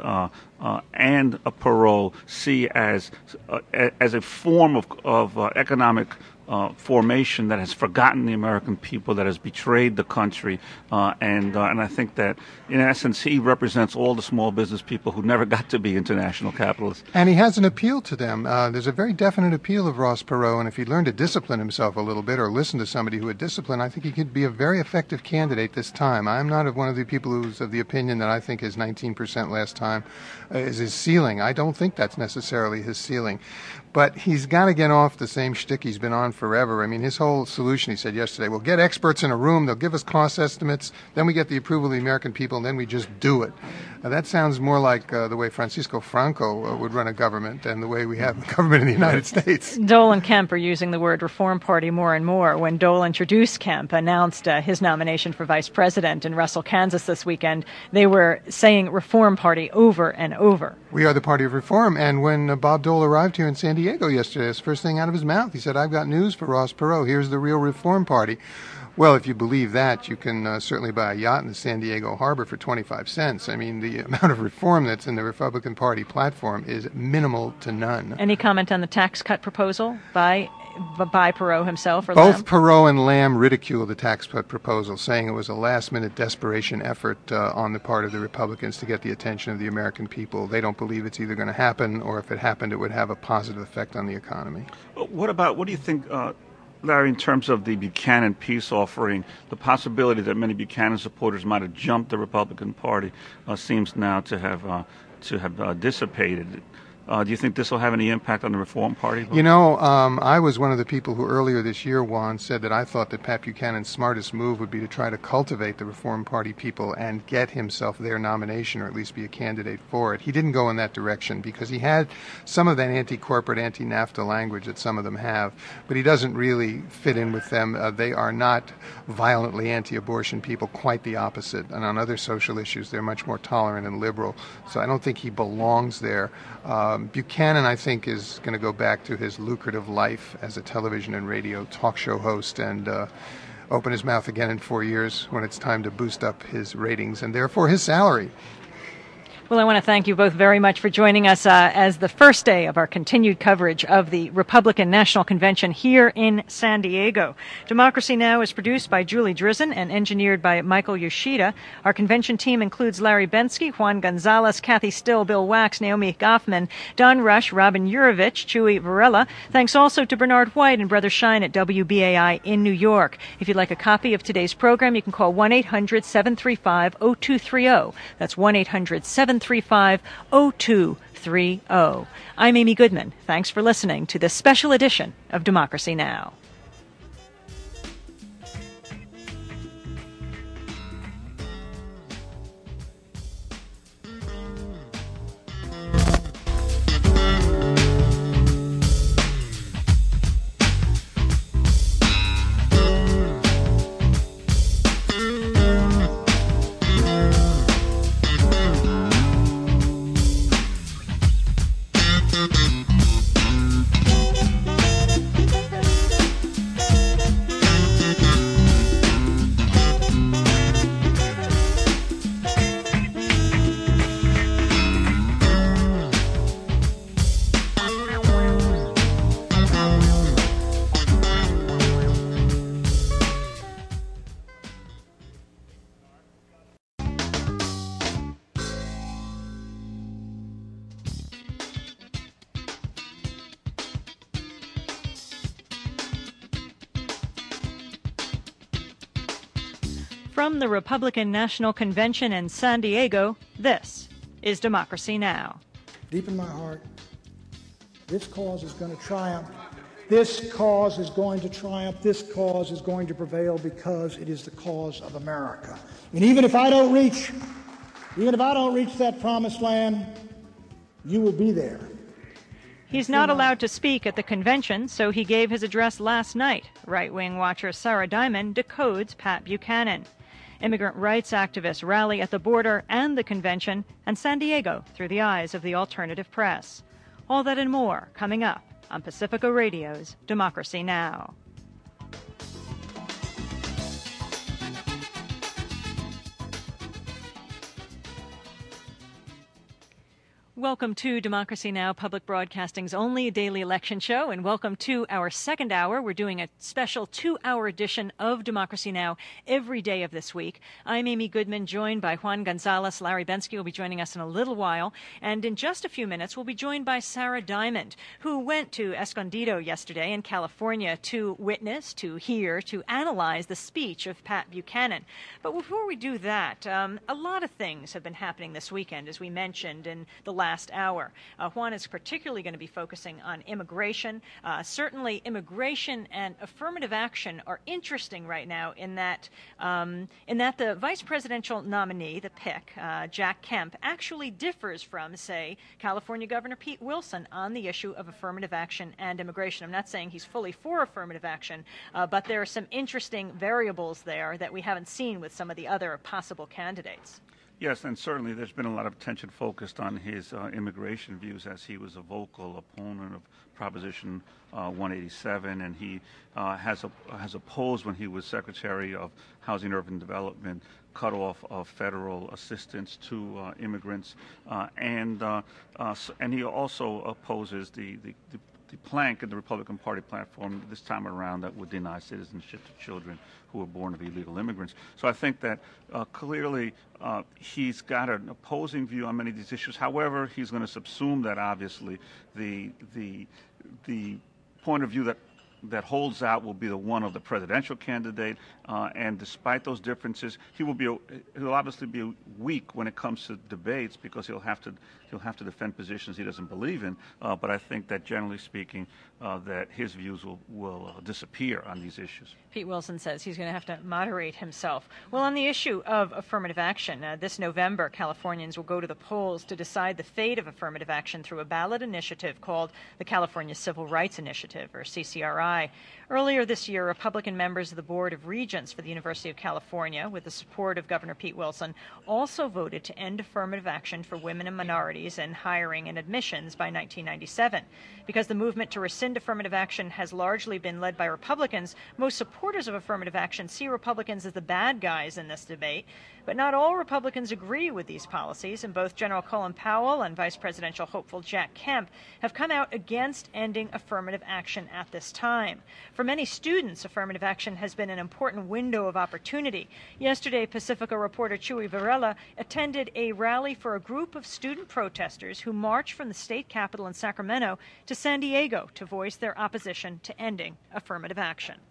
Perot see as a form of economic formation that has forgotten the American people, that has betrayed the country, and I think that in essence he represents all the small business people who never got to be international capitalists. And he has an appeal to them. There's a very definite appeal of Ross Perot, and if he'd learn to discipline himself a little bit or listen to somebody who would discipline, I think he could be a very effective candidate this time. I'm not one of the people who's of the opinion that I think his 19% last time is his ceiling. I don't think that's necessarily his ceiling. But he's got to get off the same shtick he's been on forever. I mean, his whole solution, he said yesterday, we'll get experts in a room, they'll give us cost estimates, then we get the approval of the American people, and then we just do it. That sounds more like the way Francisco Franco would run a government than the way we have a government in the United States. Dole and Kemp are using the word Reform Party more and more. When Dole introduced Kemp, announced his nomination for vice president in Russell, Kansas this weekend, they were saying Reform Party over and over. We are the party of reform. And when Bob Dole arrived here in San Diego yesterday, his first thing out of his mouth, he said, I've got news for Ross Perot. Here's the real Reform Party. Well, if you believe that, you can certainly buy a yacht in the San Diego harbor for 25 cents. I mean, the amount of reform that's in the Republican Party platform is minimal to none. Any comment on the tax cut proposal by Perot himself or Both Lamb? Perot and Lamb ridiculed the tax cut proposal, saying it was a last-minute desperation effort on the part of the Republicans to get the attention of the American people. They don't believe it's either going to happen, or if it happened, it would have a positive effect on the economy. What do you think, Larry, in terms of the Buchanan peace offering, the possibility that many Buchanan supporters might have jumped the Republican Party seems now to have dissipated. Do you think this will have any impact on the Reform Party? You know, I was one of the people who earlier this year, Juan, said that I thought that Pat Buchanan's smartest move would be to try to cultivate the Reform Party people and get himself their nomination, or at least be a candidate for it. He didn't go in that direction because he had some of that anti-corporate, anti-NAFTA language that some of them have, but he doesn't really fit in with them. They are not violently anti-abortion people, quite the opposite. And on other social issues, they're much more tolerant and liberal. So I don't think he belongs there. Buchanan, I think, is going to go back to his lucrative life as a television and radio talk show host and open his mouth again in 4 years when it's time to boost up his ratings and therefore his salary. Well, I want to thank you both very much for joining us as the first day of our continued coverage of the Republican National Convention here in San Diego. Democracy Now! Is produced by Julie Drizzen and engineered by Michael Yoshida. Our convention team includes Larry Bensky, Juan Gonzalez, Kathy Still, Bill Wax, Naomi Goffman, Don Rush, Robin Yurovich, Chewy Varela. Thanks also to Bernard White and Brother Shine at WBAI in New York. If you'd like a copy of today's program, you can call 1-800-735-0230. That's 1-800-735-0230. I'm Amy Goodman. Thanks for listening to this special edition of Democracy Now! From the Republican National Convention in San Diego, this is Democracy Now! Deep in my heart, this cause is going to triumph. This cause is going to triumph. This cause is going to prevail because it is the cause of America. And even if I don't reach that promised land, you will be there. He's not allowed to speak at the convention, so he gave his address last night. Right-wing watcher Sarah Diamond decodes Pat Buchanan. Immigrant rights activists rally at the border and the convention, and San Diego through the eyes of the alternative press. All that and more coming up on Pacifica Radio's Democracy Now! Welcome to Democracy Now!, Public Broadcasting's only daily election show, and welcome to our second hour. We're doing a special 2-hour edition of Democracy Now! Every day of this week. I'm Amy Goodman, joined by Juan Gonzalez. Larry Bensky will be joining us in a little while, and in just a few minutes we'll be joined by Sarah Diamond, who went to Escondido yesterday in California to witness, to hear, to analyze the speech of Pat Buchanan. But before we do that, a lot of things have been happening this weekend, as we mentioned in the last hour. Juan is particularly going to be focusing on immigration. Certainly immigration and affirmative action are interesting right now in that the vice presidential nominee, the pick, Jack Kemp, actually differs from, say, California Governor Pete Wilson on the issue of affirmative action and immigration. I'm not saying he's fully for affirmative action, but there are some interesting variables there that we haven't seen with some of the other possible candidates. Yes, and certainly there's been a lot of attention focused on his immigration views, as he was a vocal opponent of Proposition 187, and he has opposed, when he was Secretary of Housing and Urban Development, cutoff of federal assistance to immigrants, and he also opposes the plank in the Republican Party platform this time around that would deny citizenship to children who were born of illegal immigrants. So I think that clearly he's got an opposing view on many of these issues. However, he's going to subsume that, obviously, the point of view that that holds out will be the one of the presidential candidate, and despite those differences, he'll obviously be weak when it comes to debates because he'll have to defend positions he doesn't believe in. But I think that generally speaking, that his views will disappear on these issues. Pete Wilson says he's going to have to moderate himself. Well, on the issue of affirmative action, this November, Californians will go to the polls to decide the fate of affirmative action through a ballot initiative called the California Civil Rights Initiative, or CCRI. Earlier this year, Republican members of the Board of Regents for the University of California, with the support of Governor Pete Wilson, also voted to end affirmative action for women and minorities in hiring and admissions by 1997. Because the movement to rescind affirmative action has largely been led by Republicans, most supporters of affirmative action see Republicans as the bad guys in this debate. But not all Republicans agree with these policies, and both General Colin Powell and Vice Presidential hopeful Jack Kemp have come out against ending affirmative action at this time. For many students, affirmative action has been an important window of opportunity. Yesterday, Pacifica reporter Chuy Varela attended a rally for a group of student protesters who marched from the state capitol in Sacramento to San Diego to voice their opposition to ending affirmative action.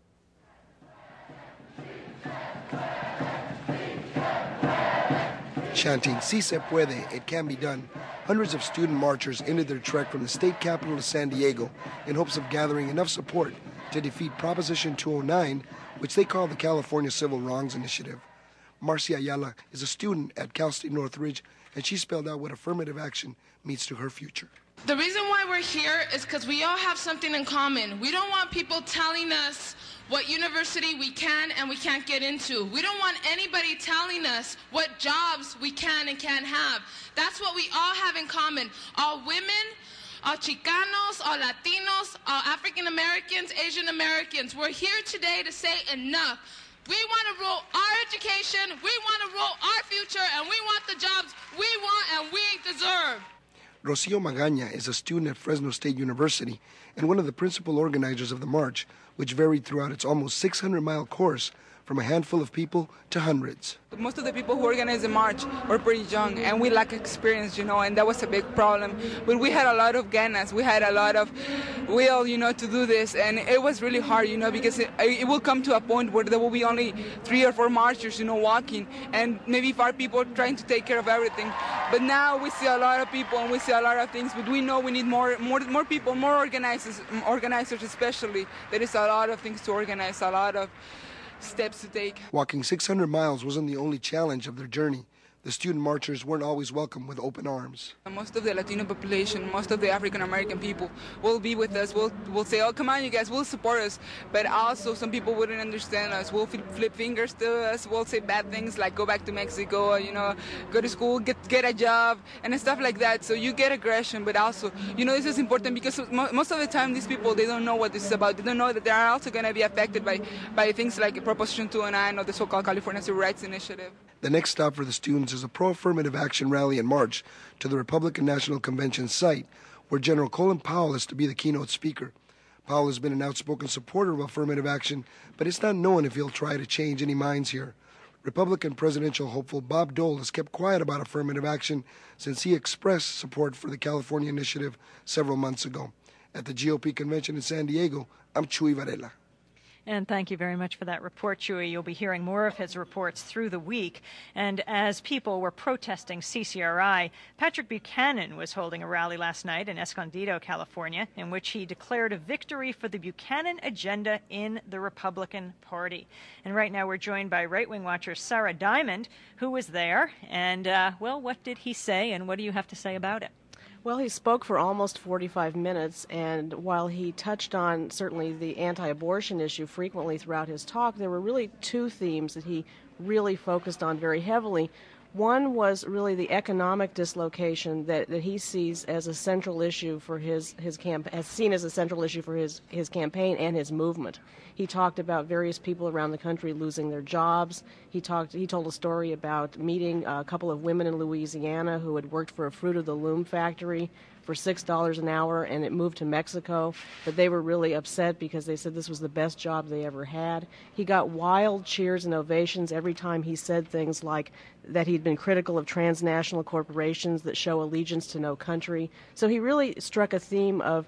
Chanting "Si se puede, it can be done," hundreds of student marchers ended their trek from the state capitol to San Diego in hopes of gathering enough support to defeat Proposition 209, which they call the California Civil Wrongs Initiative. Marcia Ayala is a student at Cal State Northridge, and she spelled out what affirmative action means to her future. The reason why we're here is because we all have something in common. We don't want people telling us what university we can and we can't get into. We don't want anybody telling us what jobs we can and can't have. That's what we all have in common. All women, all Chicanos, all Latinos, all African Americans, Asian Americans. We're here today to say enough. We want to rule our education, we want to rule our future, and we want the jobs we want and we deserve. Rocio Magaña is a student at Fresno State University and one of the principal organizers of the march, which varied throughout its almost 600-mile course from a handful of people to hundreds. Most of the people who organized the march were pretty young, and we lack experience, and that was a big problem. But we had a lot of ganas, we had a lot of will, to do this, and it was really hard, because it will come to a point where there will be only 3 or 4 marchers, walking, and maybe 5 people trying to take care of everything. But now we see a lot of people and we see a lot of things, but we know we need more people, more organizers especially. There is a lot of things to organize, a lot of steps to take. Walking 600 miles wasn't the only challenge of their journey. The student marchers weren't always welcome with open arms. Most of the Latino population, most of the African American people will be with us. We'll say, oh, come on, you guys, we'll support us. But also some people wouldn't understand us. We'll flip fingers to us. We'll say bad things like go back to Mexico, go to school, get a job, and stuff like that. So you get aggression, but also, this is important because most of the time these people, they don't know what this is about. They don't know that they are also going to be affected by things like Proposition 209 or the so-called California Civil Rights Initiative. The next stop for the students is a pro-affirmative action rally and march to the Republican National Convention site, where General Colin Powell is to be the keynote speaker. Powell has been an outspoken supporter of affirmative action, but it's not known if he'll try to change any minds here. Republican presidential hopeful Bob Dole has kept quiet about affirmative action since he expressed support for the California initiative several months ago. At the GOP convention in San Diego, I'm Chuy Varela. And thank you very much for that report, Chuy. You'll be hearing more of his reports through the week. And as people were protesting CCRI, Patrick Buchanan was holding a rally last night in Escondido, California, in which he declared a victory for the Buchanan agenda in the Republican Party. And right now we're joined by right-wing watcher Sarah Diamond, who was there. And, what did he say, and what do you have to say about it? Well, he spoke for almost 45 minutes, and while he touched on certainly the anti-abortion issue frequently throughout his talk, there were really 2 themes that he really focused on very heavily. One was really the economic dislocation that he sees as a central issue for his campaign, as seen as a central issue for his campaign and his movement. He talked about various people around the country losing their jobs. He told a story about meeting a couple of women in Louisiana who had worked for a Fruit of the Loom factory for $6 an hour, and it moved to Mexico, but they were really upset because they said this was the best job they ever had. He got wild cheers and ovations every time he said things like that he'd been critical of transnational corporations that show allegiance to no country. So he really struck a theme of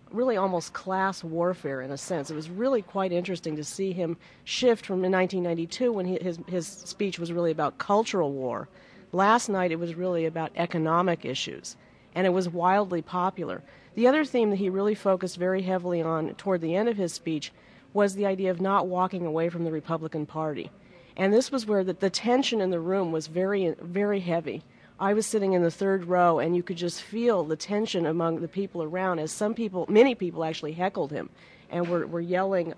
really almost class warfare in a sense. It was really quite interesting to see him shift from 1992 when his speech was really about cultural war. Last night it was really about economic issues, and it was wildly popular. The other theme that he really focused very heavily on toward the end of his speech was the idea of not walking away from the Republican Party. And this was where the tension in the room was very, very heavy. I was sitting in the third row, and you could just feel the tension among the people around as many people actually heckled him and were yelling,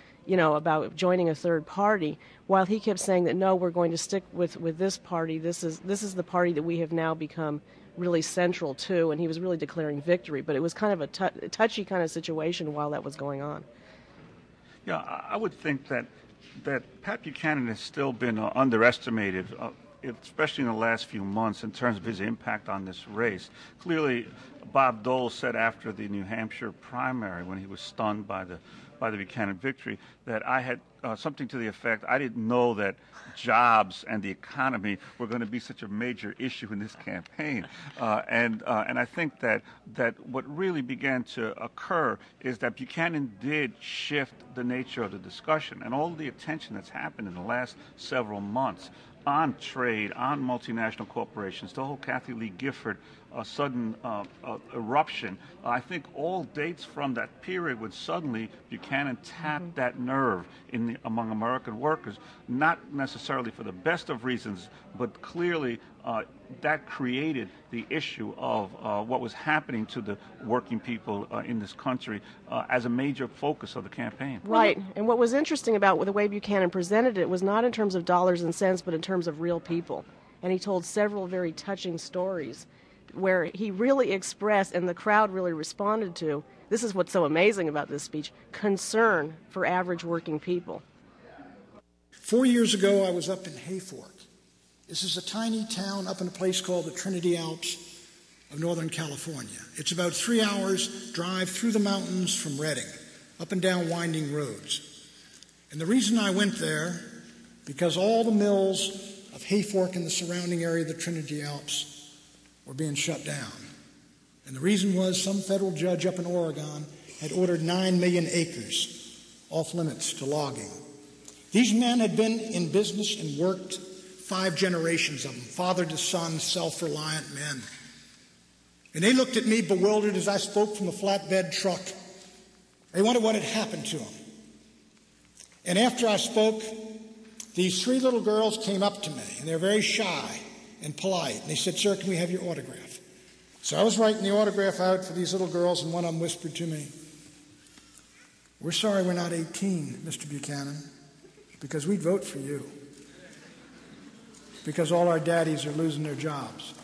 about joining a third party, while he kept saying that, no, we're going to stick with this party. This is the party that we have now become really central to, and he was really declaring victory. But it was kind of a touchy kind of situation while that was going on. Yeah, I would think that Pat Buchanan has still been underestimated, especially in the last few months, in terms of his impact on this race. Clearly, Bob Dole said after the New Hampshire primary, when he was stunned by the Buchanan victory, that I had something to the effect, I didn't know that jobs and the economy were going to be such a major issue in this campaign. And I think that what really began to occur is that Buchanan did shift the nature of the discussion, and all the attention that's happened in the last several months on trade, on multinational corporations, the whole Kathy Lee Gifford sudden eruption, I think all dates from that period when suddenly Buchanan tapped that nerve among American workers, not necessarily for the best of reasons, but clearly that created the issue of what was happening to the working people in this country as a major focus of the campaign. Right. And what was interesting about the way Buchanan presented it was not in terms of dollars and cents, but in terms of real people. And he told several very touching stories where he really expressed, and the crowd really responded to, this is what's so amazing about this speech, concern for average working people. 4 years ago, I was up in Hayfork. This is a tiny town up in a place called the Trinity Alps of Northern California. It's about 3 hours drive through the mountains from Redding, up and down winding roads. And the reason I went there, because all the mills of Hayfork and the surrounding area of the Trinity Alps were being shut down. And the reason was some federal judge up in Oregon had ordered 9 million acres off limits to logging. These men had been in business and worked 5 generations of them, father to son, self-reliant men. And they looked at me bewildered as I spoke from a flatbed truck. They wondered what had happened to them. And after I spoke, these 3 little girls came up to me, and they're very shy and polite. And they said, "Sir, can we have your autograph?" So I was writing the autograph out for these little girls, and one of them whispered to me, "We're sorry we're not 18, Mr. Buchanan, because we'd vote for you, because all our daddies are losing their jobs."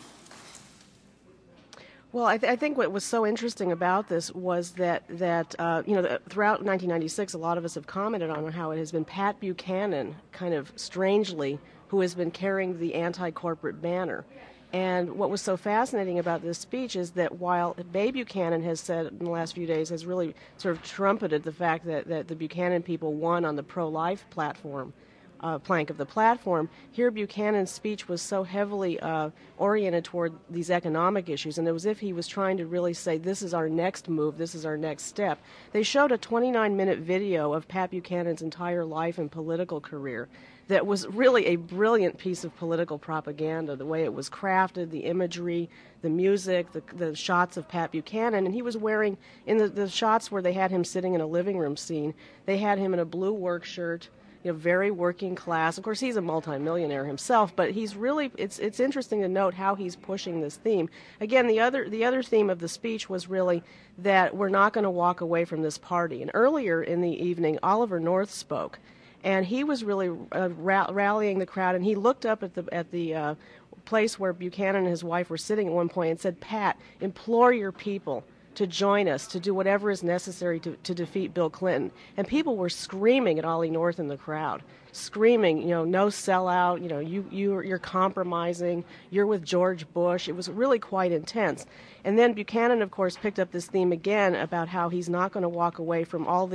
Well, I think what was so interesting about this was that throughout 1996, a lot of us have commented on how it has been Pat Buchanan, kind of strangely, who has been carrying the anti-corporate banner. And what was so fascinating about this speech is that while Bay Buchanan has said in the last few days, has really sort of trumpeted the fact that the Buchanan people won on the pro-life platform, plank of the platform, here Buchanan's speech was so heavily oriented toward these economic issues, and it was as if he was trying to really say, this is our next move, this is our next step. They showed a 29-minute video of Pat Buchanan's entire life and political career that was really a brilliant piece of political propaganda, the way it was crafted, the imagery, the music, the shots of Pat Buchanan. And he was wearing, in the shots where they had him sitting in a living room scene, they had him in a blue work shirt, very working class. Of course, he's a multimillionaire himself, but he's really, it's interesting to note how he's pushing this theme. Again, the other theme of the speech was really that we're not going to walk away from this party. And earlier in the evening, Oliver North spoke, and he was really rallying the crowd, and he looked up at the place where Buchanan and his wife were sitting at one point and said, "Pat, implore your people to join us, to do whatever is necessary to defeat Bill Clinton." And people were screaming at Ollie North in the crowd, screaming, no sellout, you're compromising, you're with George Bush. It was really quite intense. And then Buchanan, of course, picked up this theme again about how he's not going to walk away from all the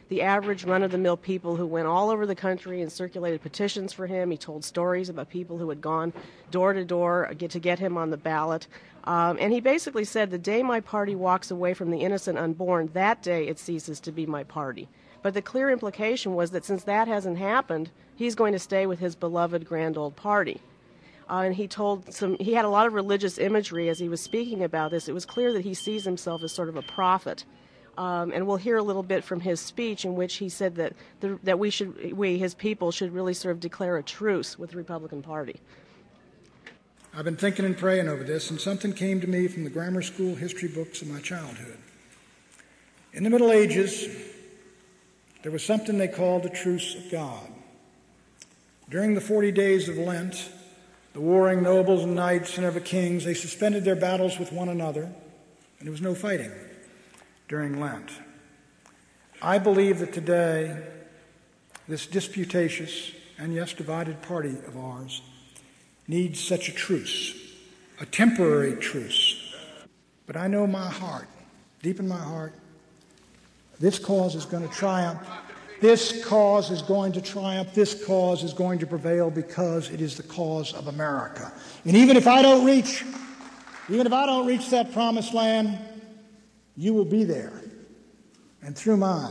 the average run-of-the-mill people who went all over the country and circulated petitions for him. He told stories about people who had gone door to door to get him on the ballot. And he basically said, the day my party walks away from the innocent unborn, that day it ceases to be my party. But the clear implication was that since that hasn't happened, he's going to stay with his beloved grand old party. And he had a lot of religious imagery as he was speaking about this. It was clear that he sees himself as sort of a prophet. And we'll hear a little bit from his speech in which he said that we, his people, should really sort of declare a truce with the Republican Party. I've been thinking and praying over this, and something came to me from the grammar school history books of my childhood. In the Middle Ages, there was something they called the truce of God. During the 40 days of Lent, the warring nobles and knights and other kings, they suspended their battles with one another, and there was no fighting during Lent. I believe that today, this disputatious and yes, divided party of ours needs such a truce, a temporary truce. But I know my heart, deep in my heart, this cause is going to triumph. This cause is going to triumph. This cause is going to prevail because it is the cause of America. And even if I don't reach that promised land, you will be there. And through my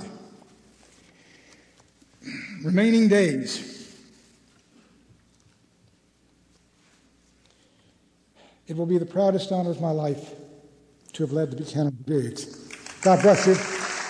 remaining days, it will be the proudest honor of my life to have led the Buchanan Brigades. God bless you.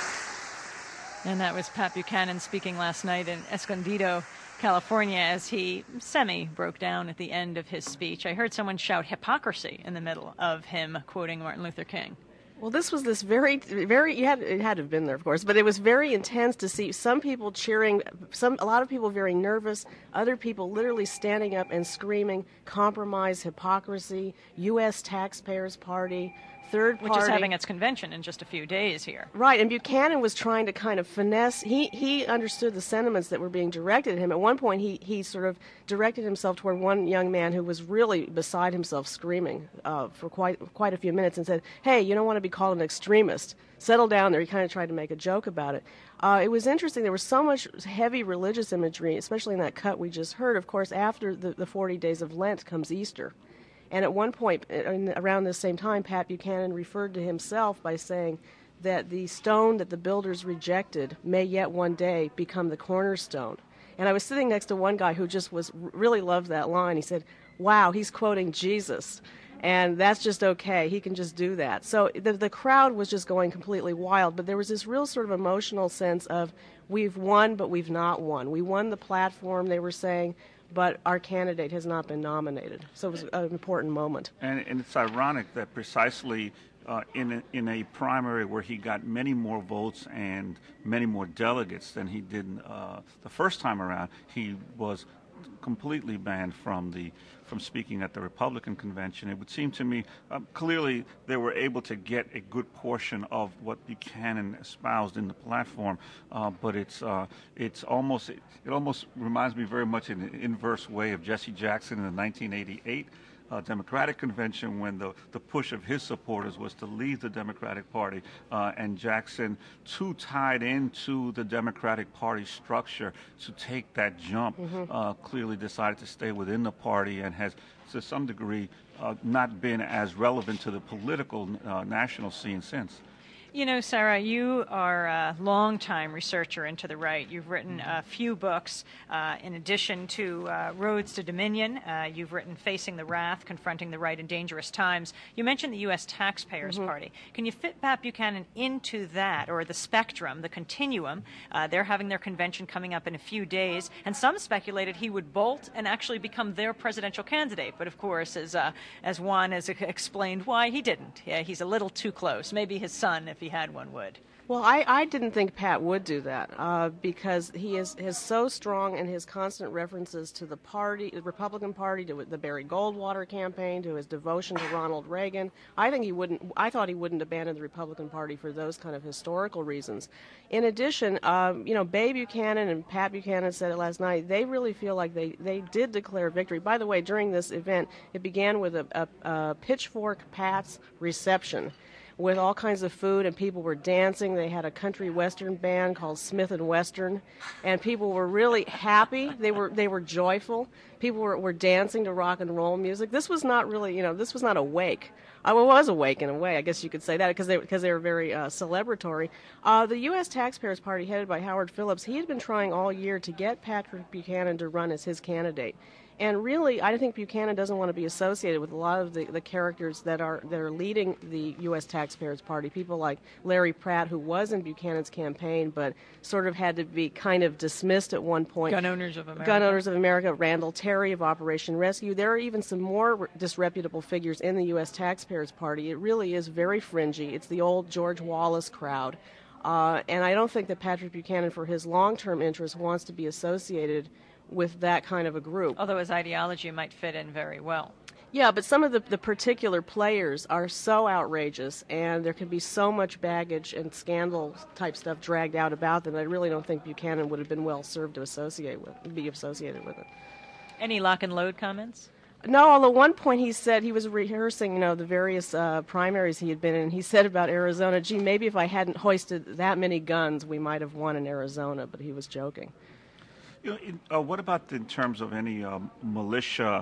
And that was Pat Buchanan speaking last night in Escondido, California, as he broke down at the end of his speech. I heard someone shout hypocrisy in the middle of him quoting Martin Luther King. Well, this was this very, it had to have been there, of course, but it was very intense to see some people cheering, a lot of people very nervous, other people literally standing up and screaming, compromise, hypocrisy, U.S. Taxpayers Party, third party. Which is having its convention in just a few days here. Right, and Buchanan was trying to kind of finesse. He understood the sentiments that were being directed at him. At one point, he sort of directed himself toward one young man who was really beside himself screaming for quite a few minutes and said, hey, you don't want to be called an extremist. Settle down there. He kind of tried to make a joke about it. It was interesting. There was so much heavy religious imagery, especially in that cut we just heard. Of course, after the 40 days of Lent comes Easter. And at one point, around this same time, Pat Buchanan referred to himself by saying that the stone that the builders rejected may yet one day become the cornerstone. And I was sitting next to one guy who just really loved that line. He said, wow, he's quoting Jesus. And that's just okay. He can just do that. So the crowd was just going completely wild. But there was this real sort of emotional sense of we've won, but we've not won. We won the platform, they were saying, but our candidate has not been nominated. So it was an important moment. And it's ironic that precisely in a primary where he got many more votes and many more delegates than he did the first time around, he was completely banned from speaking at the Republican convention. It would seem to me clearly they were able to get a good portion of what Buchanan espoused in the platform, but it almost reminds me very much in an inverse way of Jesse Jackson in the 1988 Democratic convention, when the push of his supporters was to leave the Democratic Party, and Jackson, too tied into the Democratic Party structure to take that jump, clearly decided to stay within the party and has, to some degree, not been as relevant to the political national scene since. You know, Sarah, you are a longtime researcher into the right. You've written a few books. In addition to Roads to Dominion, you've written Facing the Wrath, Confronting the Right in Dangerous Times. You mentioned the U.S. Taxpayers Party. Can you fit Pat Buchanan into that, or the spectrum, the continuum? They're having their convention coming up in a few days, and some speculated he would bolt and actually become their presidential candidate. But of course, as Juan has explained why, he didn't. Yeah, he's a little too close. Maybe his son, if he had one, would. Well, I didn't think Pat would do that because he is so strong in his constant references to the party, the Republican Party, to the Barry Goldwater campaign, to his devotion to Ronald Reagan. I thought he wouldn't abandon the Republican Party for those kind of historical reasons. In addition, Bay Buchanan and Pat Buchanan said it last night. They really feel like they did declare victory. By the way, during this event, it began with a Pitchfork Pat's reception, with all kinds of food, and people were dancing. They had a country western band called Smith and Western, and people were really happy. They were joyful. People were dancing to rock and roll music. This was not really, this was not a wake. I was awake in a way, I guess you could say that, because they were very celebratory. The U.S. Taxpayers Party, headed by Howard Phillips, he had been trying all year to get Patrick Buchanan to run as his candidate. And really, I think Buchanan doesn't want to be associated with a lot of the characters that are leading the U.S. Taxpayers Party. People like Larry Pratt, who was in Buchanan's campaign, but sort of had to be kind of dismissed at one point. Gun Owners of America. Gun Owners of America, Randall Terry of Operation Rescue. There are even some more disreputable figures in the U.S. Taxpayers Party. It really is very fringy. It's the old George Wallace crowd. And I don't think that Patrick Buchanan, for his long-term interests, wants to be associated with that kind of a group. Although his ideology might fit in very well. Yeah, but some of the particular players are so outrageous, and there can be so much baggage and scandal-type stuff dragged out about them that I really don't think Buchanan would have been well served to be associated with it. Any lock and load comments? No, although one point he said, he was rehearsing, the various primaries he had been in, and he said about Arizona, gee, maybe if I hadn't hoisted that many guns, we might have won in Arizona, but he was joking. What about in terms of any militia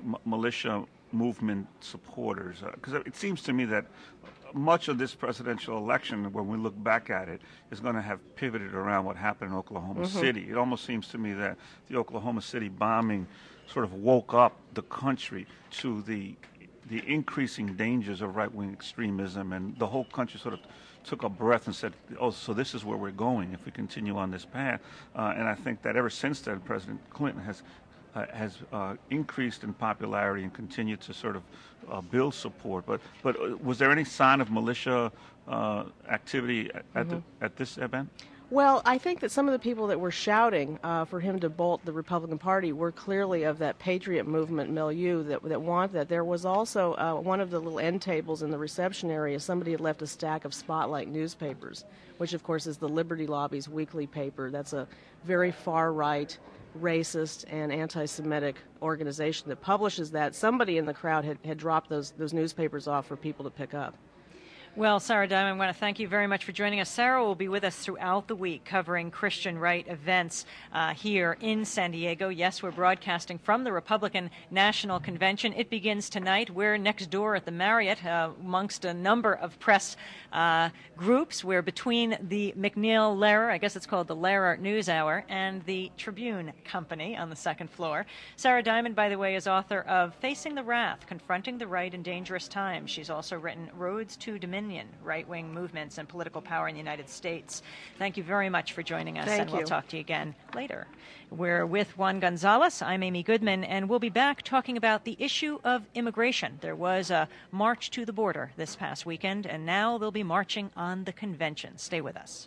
movement supporters? Because it seems to me that much of this presidential election, when we look back at it, is going to have pivoted around what happened in Oklahoma City. It almost seems to me that the Oklahoma City bombing sort of woke up the country to the increasing dangers of right-wing extremism, and the whole country sort of took a breath and said, oh, so this is where we're going if we continue on this path. And I think that ever since then, President Clinton has increased in popularity and continued to sort of build support. But was there any sign of militia activity at this event? Well, I think that some of the people that were shouting for him to bolt the Republican Party were clearly of that patriot movement milieu that want that. There was also one of the little end tables in the reception area, somebody had left a stack of Spotlight newspapers, which of course is the Liberty Lobby's weekly paper. That's a very far-right, racist, and anti-Semitic organization that publishes that. Somebody in the crowd had dropped those newspapers off for people to pick up. Well, Sarah Diamond, I want to thank you very much for joining us. Sarah will be with us throughout the week covering Christian right events here in San Diego. Yes, we're broadcasting from the Republican National Convention. It begins tonight. We're next door at the Marriott amongst a number of press groups. We're between the McNeil-Lehrer, I guess it's called the Lehrer News Hour, and the Tribune Company on the second floor. Sarah Diamond, by the way, is author of Facing the Wrath, Confronting the Right in Dangerous Times. She's also written Roads to Dominion, Right-Wing Movements and Political Power in the United States. Thank you very much for joining us, and we'll talk to you again later. We're with Juan Gonzalez. I'm Amy Goodman, and we'll be back talking about the issue of immigration. There was a march to the border this past weekend, and now they'll be marching on the convention. Stay with us.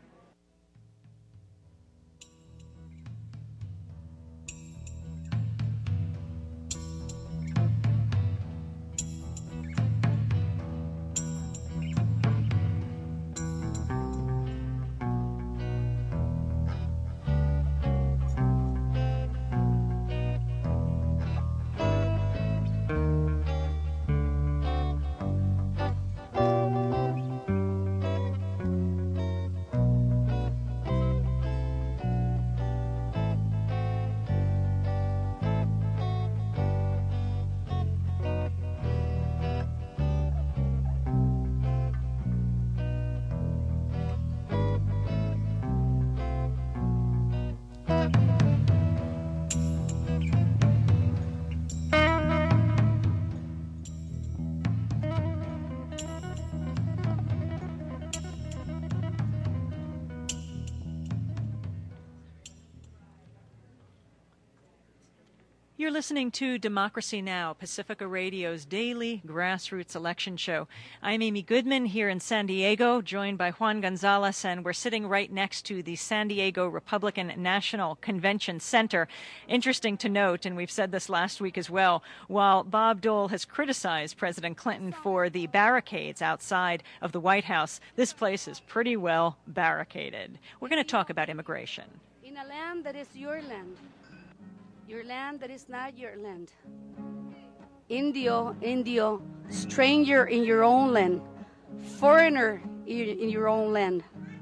You're listening to Democracy Now!, Pacifica Radio's daily grassroots election show. I'm Amy Goodman here in San Diego, joined by Juan Gonzalez, and we're sitting right next to the San Diego Republican National Convention Center. Interesting to note, and we've said this last week as well, while Bob Dole has criticized President Clinton for the barricades outside of the White House, this place is pretty well barricaded. We're going to talk about immigration. In a land that is your land that is not your land. Indio, stranger in your own land. foreigner in your own land.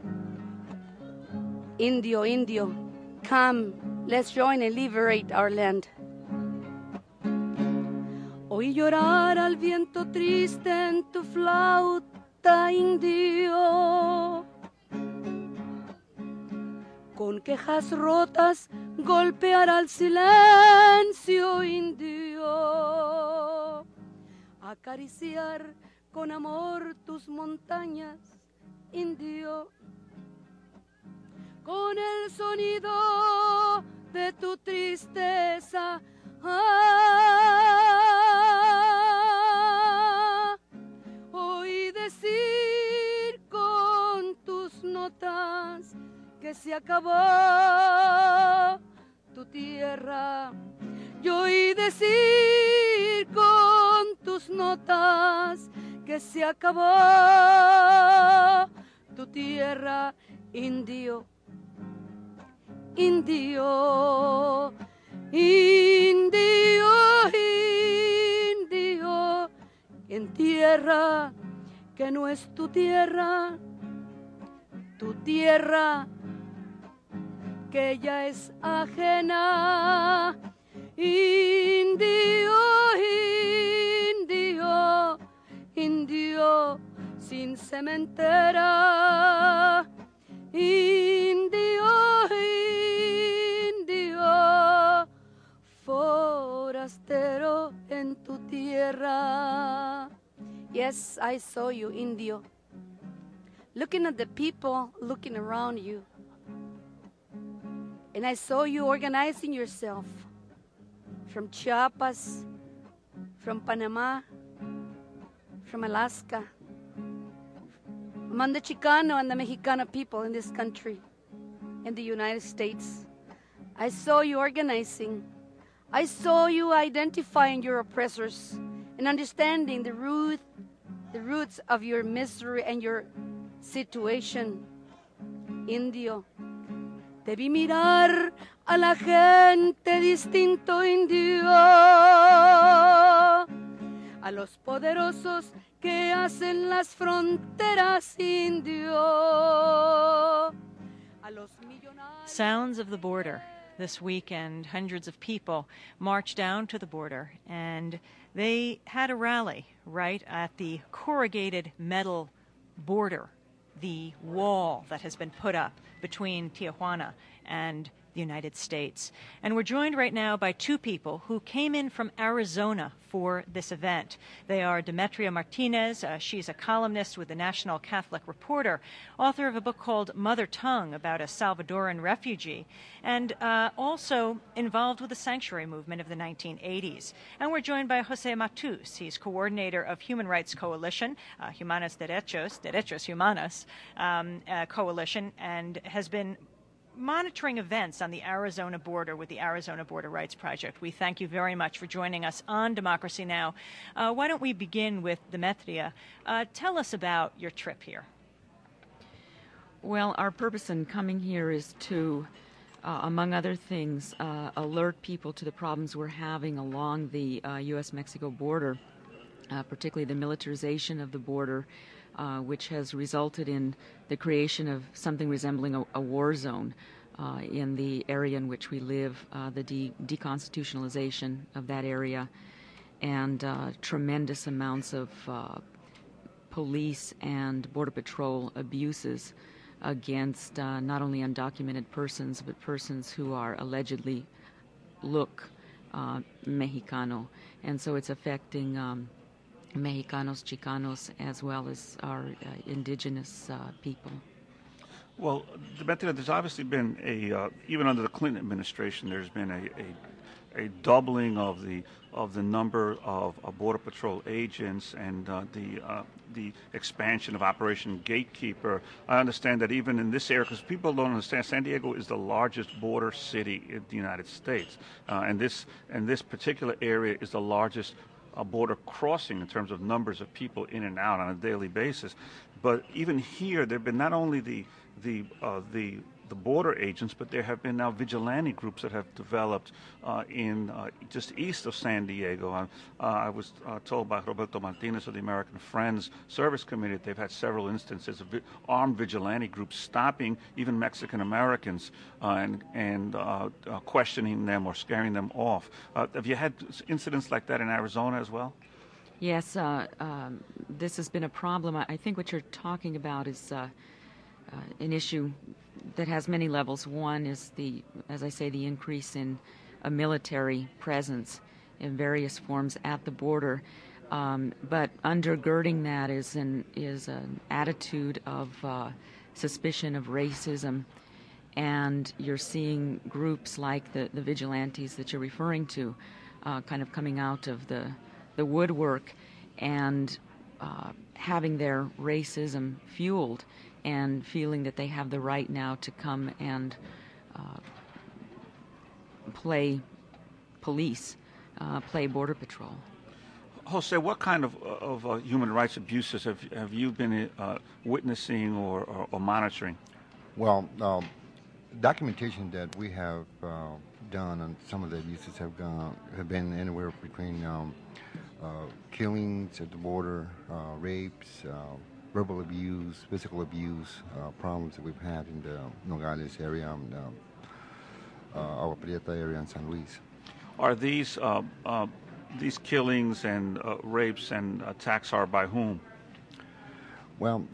Indio, Indio, come, let's join and liberate our land. Oí llorar al viento triste en tu flauta, indio. Con quejas rotas golpear al silencio, indio. Acariciar con amor tus montañas, indio. Con el sonido de tu tristeza, oí decir con tus notas que se acabó tu tierra. Yo oí decir con tus notas que se acabó tu tierra, indio. Indio, indio, indio, en tierra que no es tu tierra que ya es ajena. Indio, indio, indio, sin cementera. Indio, indio, forastero en tu tierra. Yes, I saw you, Indio. Looking at the people, looking around you. And I saw you organizing yourself from Chiapas, from Panama, from Alaska, among the Chicano and the Mexicano people in this country, in the United States. I saw you organizing. I saw you identifying your oppressors and understanding the roots of your misery and your situation. Indio, te vi mirar a la gente distinto, indio, a los poderosos que hacen las fronteras, indio, a los millonarios. Sounds of the border. This weekend, hundreds of people marched down to the border, and they had a rally right at the corrugated metal border, the wall that has been put up between Tijuana and the United States. And we're joined right now by two people who came in from Arizona for this event. They are Demetria Martinez. She's a columnist with the National Catholic Reporter, author of a book called Mother Tongue about a Salvadoran refugee, and also involved with the sanctuary movement of the 1980s. And we're joined by Jose Matus. He's coordinator of Human Rights Coalition, Humanas Derechos, Derechos Humanos Coalition, and has been monitoring events on the Arizona border with the Arizona Border Rights Project. We thank you very much for joining us on Democracy Now! Why don't we begin with Demetria? Tell us about your trip here. Well, our purpose in coming here is to, among other things, alert people to the problems we're having along the U.S.-Mexico border, particularly the militarization of the border, which has resulted in the creation of something resembling a war zone in the area in which we live, the deconstitutionalization of that area, and tremendous amounts of police and Border Patrol abuses against not only undocumented persons, but persons who are allegedly look Mexicano. And so it's affecting Mexicanos, Chicanos, as well as our indigenous people. Well, Demetria, there's obviously been even under the Clinton administration, there's been a doubling of the number of Border Patrol agents and the expansion of Operation Gatekeeper. I understand that even in this area, because people don't understand, San Diego is the largest border city in the United States, and this particular area is the largest border crossing in terms of numbers of people in and out on a daily basis. But even here, there have been not only the the border agents, but there have been now vigilante groups that have developed in just east of San Diego. I was told by Roberto Martinez of the American Friends Service Committee that they've had several instances of armed vigilante groups stopping even Mexican Americans and questioning them or scaring them off. Have you had incidents like that in Arizona as well? Yes, this has been a problem. I think what you're talking about is an issue that has many levels. One is as I say, the increase in a military presence in various forms at the border. But undergirding that is an attitude of suspicion of racism, and you're seeing groups like the vigilantes that you're referring to, kind of coming out of the woodwork and having their racism fueled and feeling that they have the right now to come and play police, play border patrol. Jose, what kind of human rights abuses have you been witnessing or monitoring? Well, documentation that we have done on some of the abuses have been anywhere between killings at the border, rapes, verbal abuse, physical abuse, problems that we've had in the Nogales area, Agua Prieta area, and San Luis. Are these killings and rapes and attacks are by whom? Well,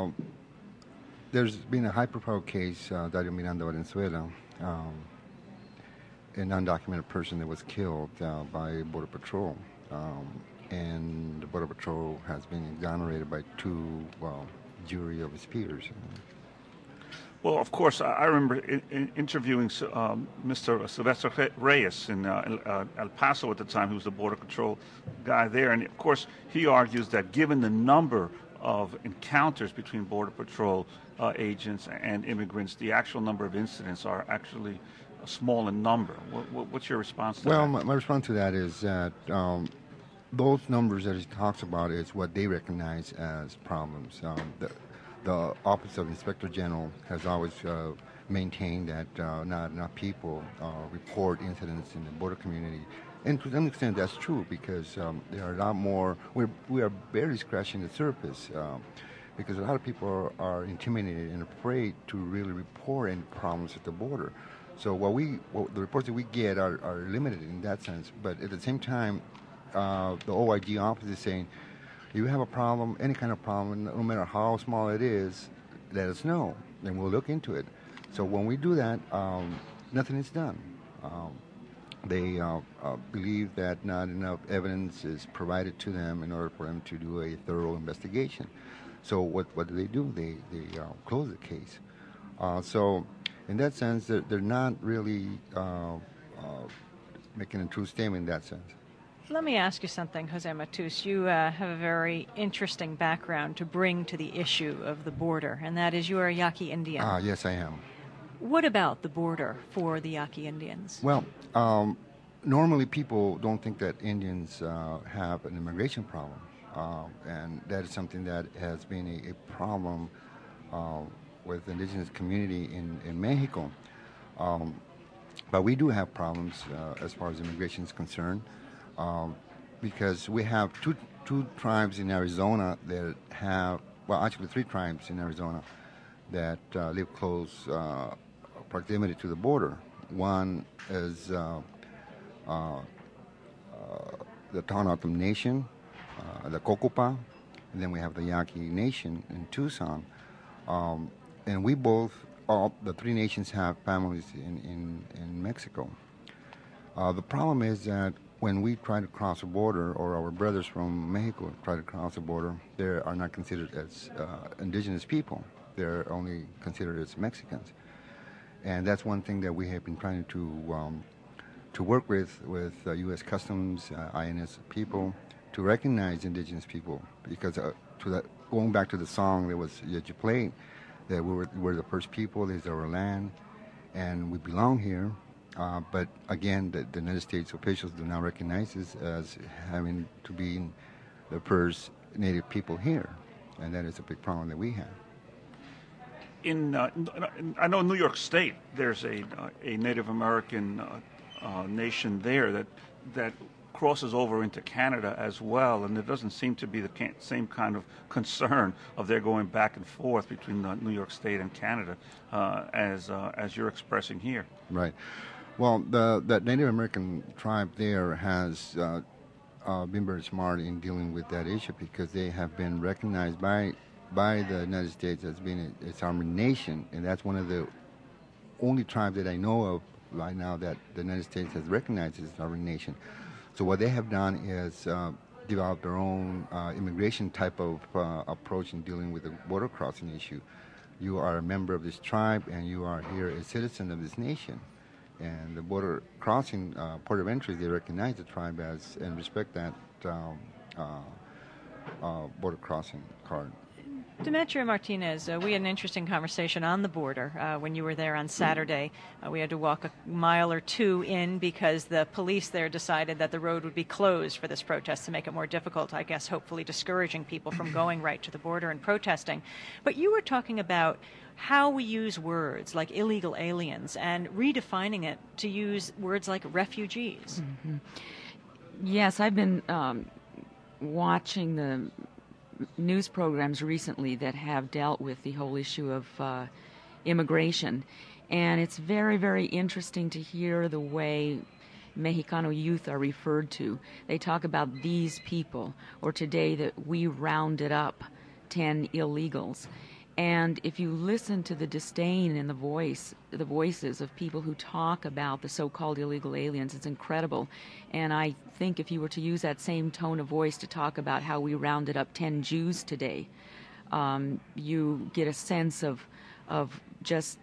there's been a high-profile case, Dario Miranda Valenzuela, an undocumented person that was killed by Border Patrol. And the Border Patrol has been exonerated by two jury of his peers. Well, of course, I remember interviewing Mr. Sylvester Reyes in El Paso at the time, who was the Border Patrol guy there. And, of course, he argues that given the number of encounters between Border Patrol agents and immigrants, the actual number of incidents are actually small in number. What's your response to that? Well, my response to that is that those numbers that he talks about is what they recognize as problems. The Office of Inspector General has always maintained that not enough people report incidents in the border community. And to some extent that's true, because there are a lot more, we are barely scratching the surface, because a lot of people are intimidated and afraid to really report any problems at the border. So the reports that we get are limited in that sense, but at the same time, the OIG office is saying, if you have a problem, any kind of problem, no matter how small it is, let us know, and we'll look into it. So when we do that, nothing is done. They believe that not enough evidence is provided to them in order for them to do a thorough investigation. So what do? They close the case. So in that sense, they're not really making a true statement in that sense. Let me ask you something, Jose Matus. You have a very interesting background to bring to the issue of the border, and that is you are a Yaqui Indian. Yes, I am. What about the border for the Yaqui Indians? Well, normally people don't think that Indians have an immigration problem, and that is something that has been a problem with the indigenous community in Mexico. But we do have problems as far as immigration is concerned. Because we have two tribes in Arizona that have, well, actually 3 tribes in Arizona that live close proximity to the border. One is the Tohono Nation, the Cocopa, and then we have the Yaqui Nation in Tucson. And we all the 3 nations have families in Mexico. The problem is that when we try to cross a border, or our brothers from Mexico try to cross the border, they are not considered as indigenous people. They're only considered as Mexicans. And that's one thing that we have been trying to work with U.S. Customs, INS people, to recognize indigenous people. Because going back to the song that you played, that we're the first people, this is our land, and we belong here. But again, the United States officials do not recognize us as having to be the first native people here, and that is a big problem that we have. I know New York State, there's a Native American nation there that crosses over into Canada as well, and there doesn't seem to be the same kind of concern of their going back and forth between New York State and Canada as you're expressing here. Right. Well, the Native American tribe there has been very smart in dealing with that issue because they have been recognized by the United States as being a sovereign nation, and that's one of the only tribes that I know of right now that the United States has recognized as a sovereign nation. So what they have done is develop their own immigration type of approach in dealing with the border crossing issue. You are a member of this tribe, and you are here a citizen of this nation. And the border crossing port of entry, they recognize the tribe as and respect that border crossing card. Demetria Martinez, we had an interesting conversation on the border when you were there on Saturday. We had to walk a mile or two in because the police there decided that the road would be closed for this protest to make it more difficult, I guess, hopefully discouraging people from going right to the border and protesting. But you were talking about how we use words like illegal aliens and redefining it to use words like refugees. Mm-hmm. Yes, I've been watching the news programs recently that have dealt with the whole issue of immigration, and it's very, very interesting to hear the way Mexicano youth are referred to. They talk about these people, or today that we rounded up 10 illegals. And if you listen to the disdain in the voices of people who talk about the so-called illegal aliens, it's incredible. And I think if you were to use that same tone of voice to talk about how we rounded up 10 Jews today, you get a sense of just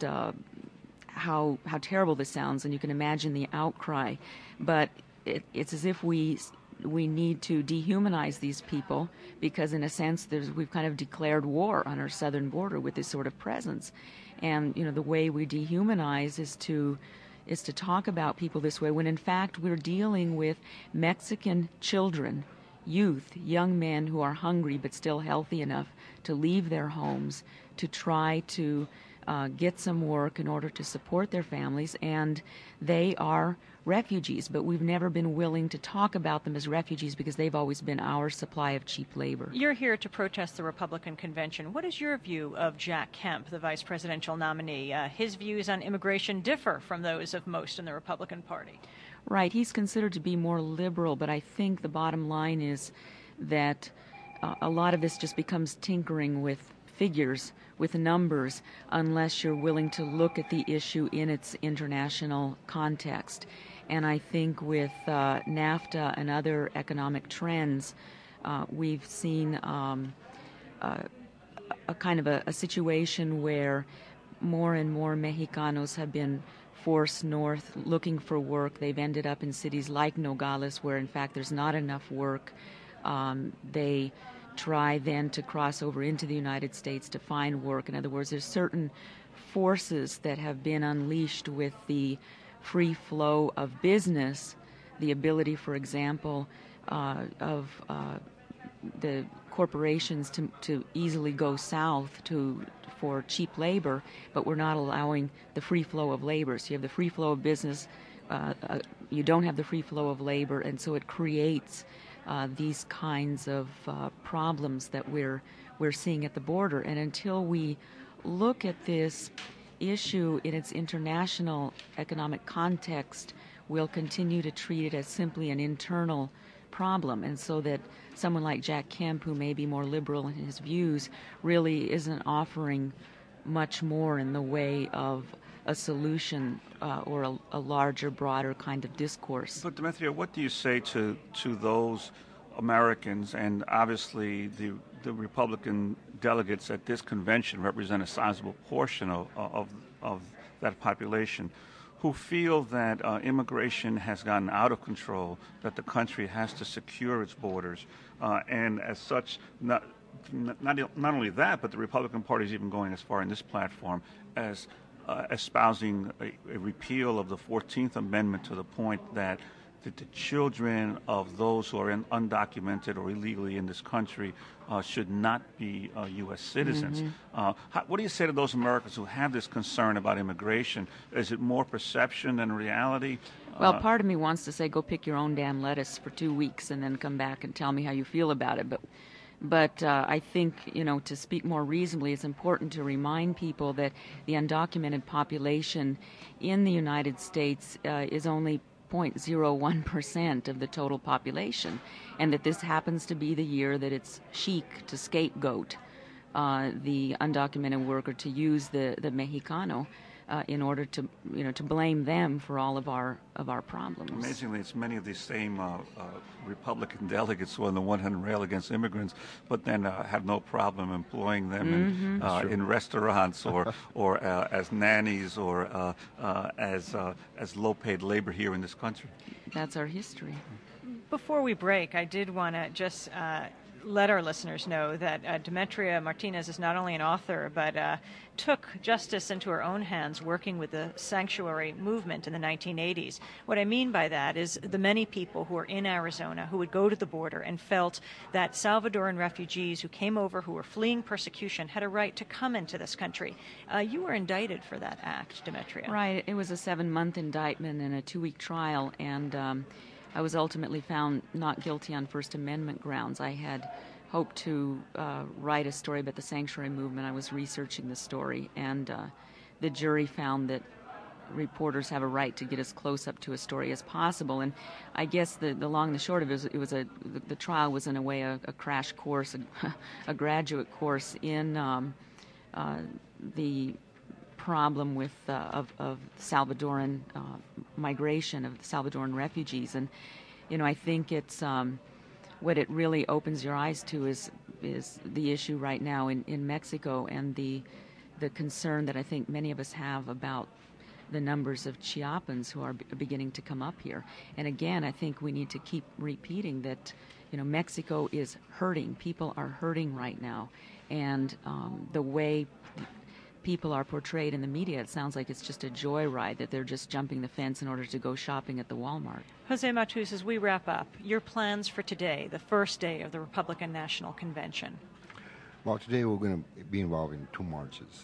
how terrible this sounds, and you can imagine the outcry. But it's as if we need to dehumanize these people because, in a sense, we've kind of declared war on our southern border with this sort of presence. And the way we dehumanize is to talk about people this way when, in fact, we're dealing with Mexican children, youth, young men who are hungry but still healthy enough to leave their homes to try to get some work in order to support their families, and they are refugees, but we've never been willing to talk about them as refugees because they've always been our supply of cheap labor. You're here to protest the Republican convention. What is your view of Jack Kemp, the vice presidential nominee? His views on immigration differ from those of most in the Republican Party. Right. He's considered to be more liberal, but I think the bottom line is that a lot of this just becomes tinkering with figures, with numbers, unless you're willing to look at the issue in its international context. And I think with NAFTA and other economic trends, we've seen a kind of a situation where more and more Mexicanos have been forced north looking for work. They've ended up in cities like Nogales where, in fact, there's not enough work. They try then to cross over into the United States to find work. In other words, there's certain forces that have been unleashed with the free flow of business, the ability, for example, of the corporations to easily go south for cheap labor, but we're not allowing the free flow of labor. So you have the free flow of business, you don't have the free flow of labor, and so it creates these kinds of problems that we're seeing at the border. And until we look at this issue in its international economic context, we'll continue to treat it as simply an internal problem, and so that someone like Jack Kemp, who may be more liberal in his views, really isn't offering much more in the way of a solution or a larger, broader kind of discourse. But Demetria, what do you say to those Americans, and obviously the Republican delegates at this convention represent a sizable portion of that population, who feel that immigration has gotten out of control, that the country has to secure its borders, and as such, not only that, but the Republican Party is even going as far in this platform as espousing a repeal of the 14th Amendment to the point that that the children of those who are undocumented or illegally in this country should not be U.S. citizens. What do you say to those Americans who have this concern about immigration? Is it more perception than reality? Well, part of me wants to say, go pick your own damn lettuce for 2 weeks and then come back and tell me how you feel about it. But I think, to speak more reasonably, it's important to remind people that the undocumented population in the United States is only 0.01% of the total population, and that this happens to be the year that it's chic to scapegoat the undocumented worker, to use the Mexicano in order to blame them for all of our problems. Amazingly, it's many of these same Republican delegates who on the one hand rail against immigrants, but then have no problem employing them in restaurants or as nannies or as low-paid labor here in this country. That's our history. Before we break, I did want to just let our listeners know that Demetria Martinez is not only an author, but took justice into her own hands working with the sanctuary movement in the 1980s. What I mean by that is the many people who are in Arizona who would go to the border and felt that Salvadoran refugees who came over, who were fleeing persecution, had a right to come into this country. You were indicted for that act, Demetria. Right. It was a 7-month indictment and a 2-week trial, and I was ultimately found not guilty on First Amendment grounds. I had hoped to write a story about the sanctuary movement. I was researching the story, and the jury found that reporters have a right to get as close up to a story as possible. And I guess the long and the short of it was the trial was in a way a crash course, a graduate course in the problem with of Salvadoran migration of the Salvadoran refugees. And I think it's what it really opens your eyes to is the issue right now in Mexico, and the concern that I think many of us have about the numbers of Chiapans who are beginning to come up here. And again, I think we need to keep repeating that Mexico is hurting. People are hurting right now, and the way people are portrayed in the media, it sounds like it's just a joyride, that they're just jumping the fence in order to go shopping at the Walmart. Jose Matus, as we wrap up, your plans for today, the first day of the Republican National Convention. Well, today we're going to be involved in 2 marches.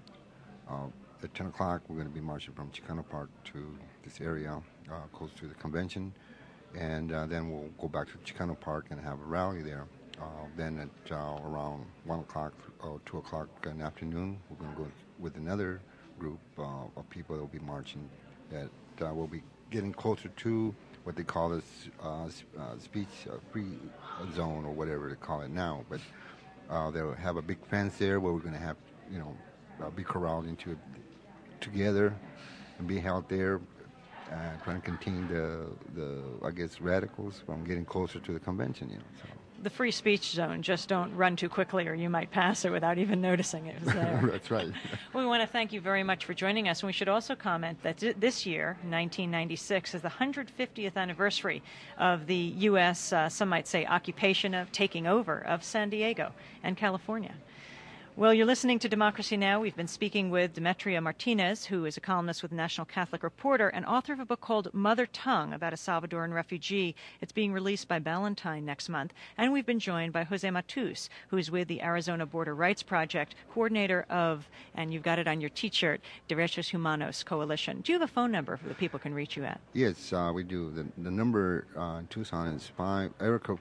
At 10 o'clock, we're going to be marching from Chicano Park to this area close to the convention, and then we'll go back to Chicano Park and have a rally there. Then at around 1 o'clock or 2 o'clock in the afternoon, we're going to go with another group of people that will be marching that will be getting closer to what they call this speech free zone, or whatever they call it now. But they'll have a big fence there where we're going to have, be corralled together and be held there, trying to contain the I guess radicals from getting closer to the convention. So. The free speech zone, just don't run too quickly or you might pass it without even noticing it was there. That's right. We want to thank you very much for joining us. And we should also comment that this year, 1996, is the 150th anniversary of the U.S., some might say, occupation of taking over of San Diego and California. Well, you're listening to Democracy Now! We've been speaking with Demetria Martinez, who is a columnist with the National Catholic Reporter and author of a book called Mother Tongue about a Salvadoran refugee. It's being released by Ballantine next month. And we've been joined by Jose Matus, who is with the Arizona Border Rights Project, coordinator of, and you've got it on your T-shirt, Derechos Humanos Coalition. Do you have a phone number for the people can reach you at? Yes, we do. The number in Tucson is area code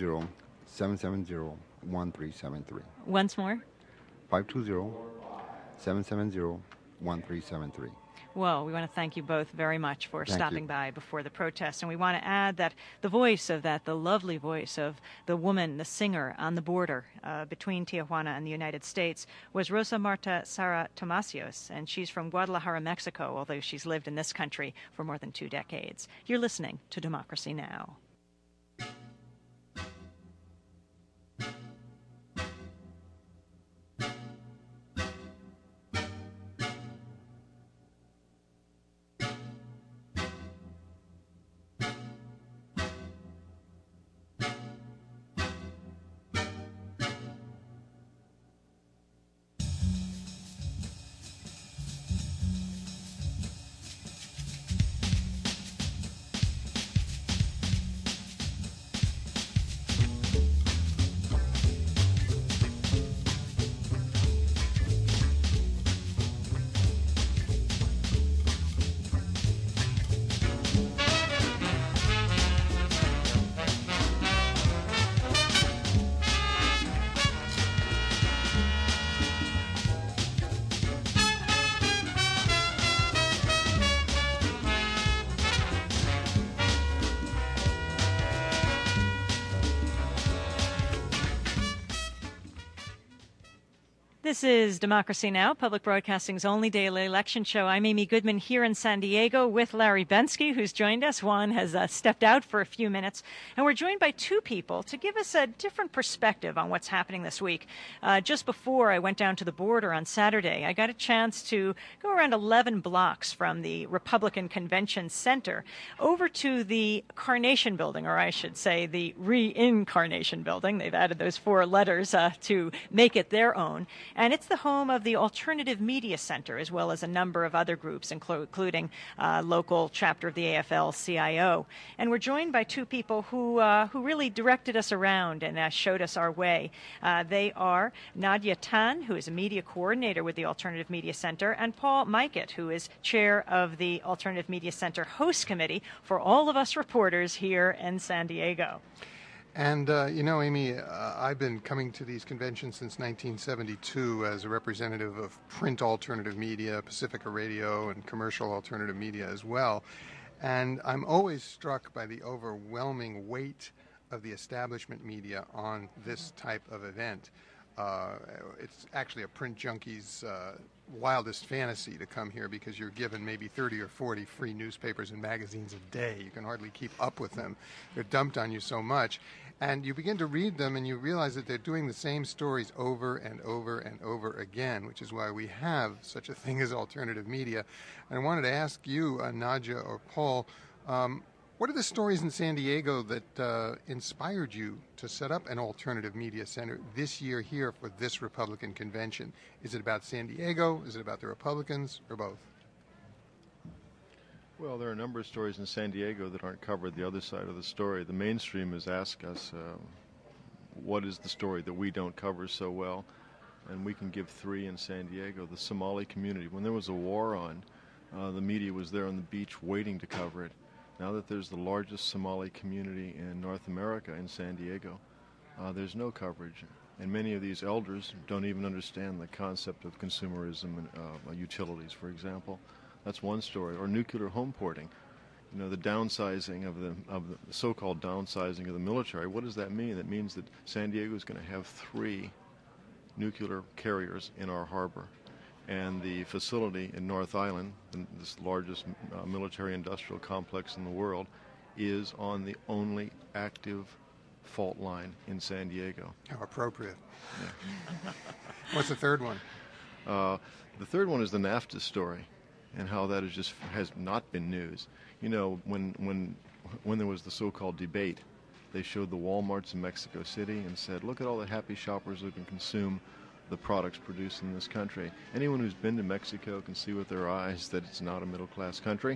520-770-1373. Once more? 520-770-1373. Well, we want to thank you both very much for stopping by before the protest. And we want to add that the voice of that, the lovely voice of the woman, the singer on the border between Tijuana and the United States, was Rosa Marta Sara Tomasios. And she's from Guadalajara, Mexico, although she's lived in this country for more than 2 decades. You're listening to Democracy Now! This is Democracy Now!, Public Broadcasting's only daily election show. I'm Amy Goodman here in San Diego with Larry Bensky, who's joined us. Juan has stepped out for a few minutes. And we're joined by two people to give us a different perspective on what's happening this week. Just before I went down to the border on Saturday, I got a chance to go around 11 blocks from the Republican Convention Center over to the Carnation Building, or I should say the Reincarnation Building. They've added those 4 letters to make it their own. And it's the home of the Alternative Media Center, as well as a number of other groups, including local chapter of the AFL-CIO. And we're joined by two people who really directed us around and showed us our way. They are Nadia Tan, who is a media coordinator with the Alternative Media Center, and Paul Mikett, who is chair of the Alternative Media Center Host Committee for all of us reporters here in San Diego. And, Amy, I've been coming to these conventions since 1972 as a representative of print alternative media, Pacifica Radio, and commercial alternative media as well. And I'm always struck by the overwhelming weight of the establishment media on this type of event. It's actually a print junkie's wildest fantasy to come here because you're given maybe 30 or 40 free newspapers and magazines a day. You can hardly keep up with them. They're dumped on you so much. And you begin to read them and you realize that they're doing the same stories over and over and over again, which is why we have such a thing as alternative media. And I wanted to ask you, Nadia or Paul, what are the stories in San Diego that inspired you to set up an alternative media center this year here for this Republican convention? Is it about San Diego? Is it about the Republicans, or both? Well, there are a number of stories in San Diego that aren't covered the other side of the story. The mainstream has asked us, what is the story that we don't cover so well? And we can give 3 in San Diego. The Somali community. When there was a war on, the media was there on the beach waiting to cover it. Now that there's the largest Somali community in North America in San Diego, there's no coverage. And many of these elders don't even understand the concept of consumerism and utilities, for example. That's one story. Or nuclear home porting. You know, the downsizing of the so-called downsizing of the military. What does that mean? That means that San Diego is going to have 3 nuclear carriers in our harbor. And the facility in North Island, this largest military industrial complex in the world, is on the only active fault line in San Diego. How appropriate. Yeah. What's the third one? The third one is the NAFTA story, and how that has not been news. You know, when there was the so-called debate, they showed the Walmarts in Mexico City and said, look at all the happy shoppers who can consume the products produced in this country. Anyone who's been to Mexico can see with their eyes that it's not a middle-class country.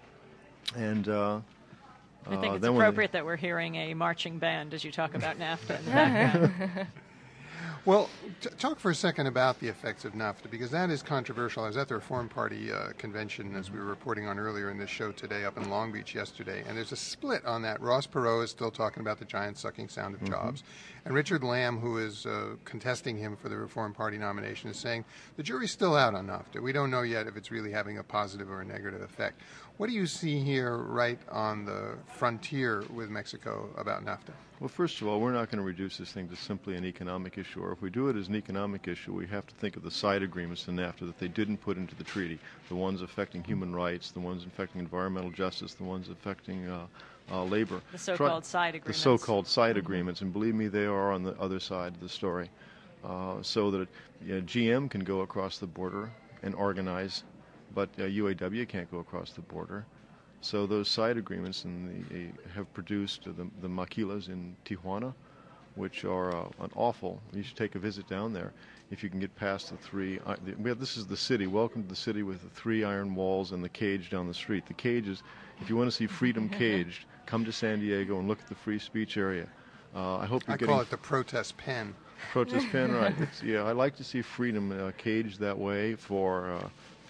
And I think it's appropriate that we're hearing a marching band as you talk about NAFTA in the background. Well, talk for a second about the effects of NAFTA, because that is controversial. I was at the Reform Party convention, as we were reporting on earlier in this show today, up in Long Beach yesterday, and there's a split on that. Ross Perot is still talking about the giant sucking sound of jobs, and Richard Lamb, who is contesting him for the Reform Party nomination, is saying the jury's still out on NAFTA. We don't know yet if it's really having a positive or a negative effect. What do you see here right on the frontier with Mexico about NAFTA? Well, first of all, we're not going to reduce this thing to simply an economic issue. Or if we do it as an economic issue, we have to think of the side agreements to NAFTA that they didn't put into the treaty, the ones affecting human rights, the ones affecting environmental justice, the ones affecting labor. The so-called side agreements. The so-called side agreements, and believe me, they are on the other side of the story. So that GM can go across the border and organize, but UAW can't go across the border. So those side agreements have produced the maquilas in Tijuana, which are an awful. You should take a visit down there if you can get past the 3. This is the city. Welcome to the city with the 3 iron walls and the cage down the street. The cage is, if you want to see freedom caged, come to San Diego and look at the free speech area. I hope you're call it the protest pen. Protest pen, right? I like to see freedom caged that way for.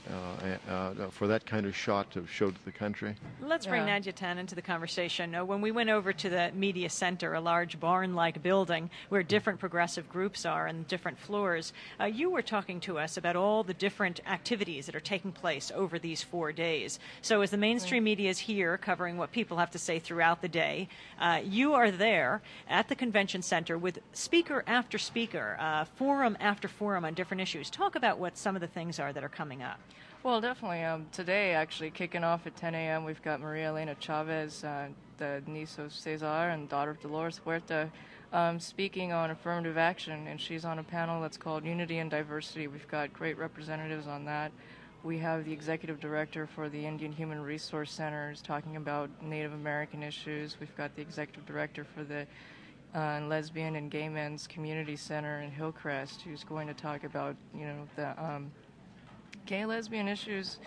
for that kind of shot to show to the country. Let's bring Nadja Tan into the conversation. When we went over to the media center, a large barn-like building where different progressive groups are and different floors, you were talking to us about all the different activities that are taking place over these 4 days. So as the mainstream media is here covering what people have to say throughout the day, you are there at the convention center with speaker after speaker, forum after forum on different issues. Talk about what some of the things are that are coming up. Well, definitely. Today, actually, kicking off at 10 a.m., we've got Maria Elena Chavez, the niece of Cesar and daughter of Dolores Huerta, speaking on affirmative action, and she's on a panel that's called Unity and Diversity. We've got great representatives on that. We have the executive director for the Indian Human Resource Center is talking about Native American issues. We've got the executive director for the Lesbian and Gay Men's Community Center in Hillcrest, who's going to talk about, the gay lesbian issues,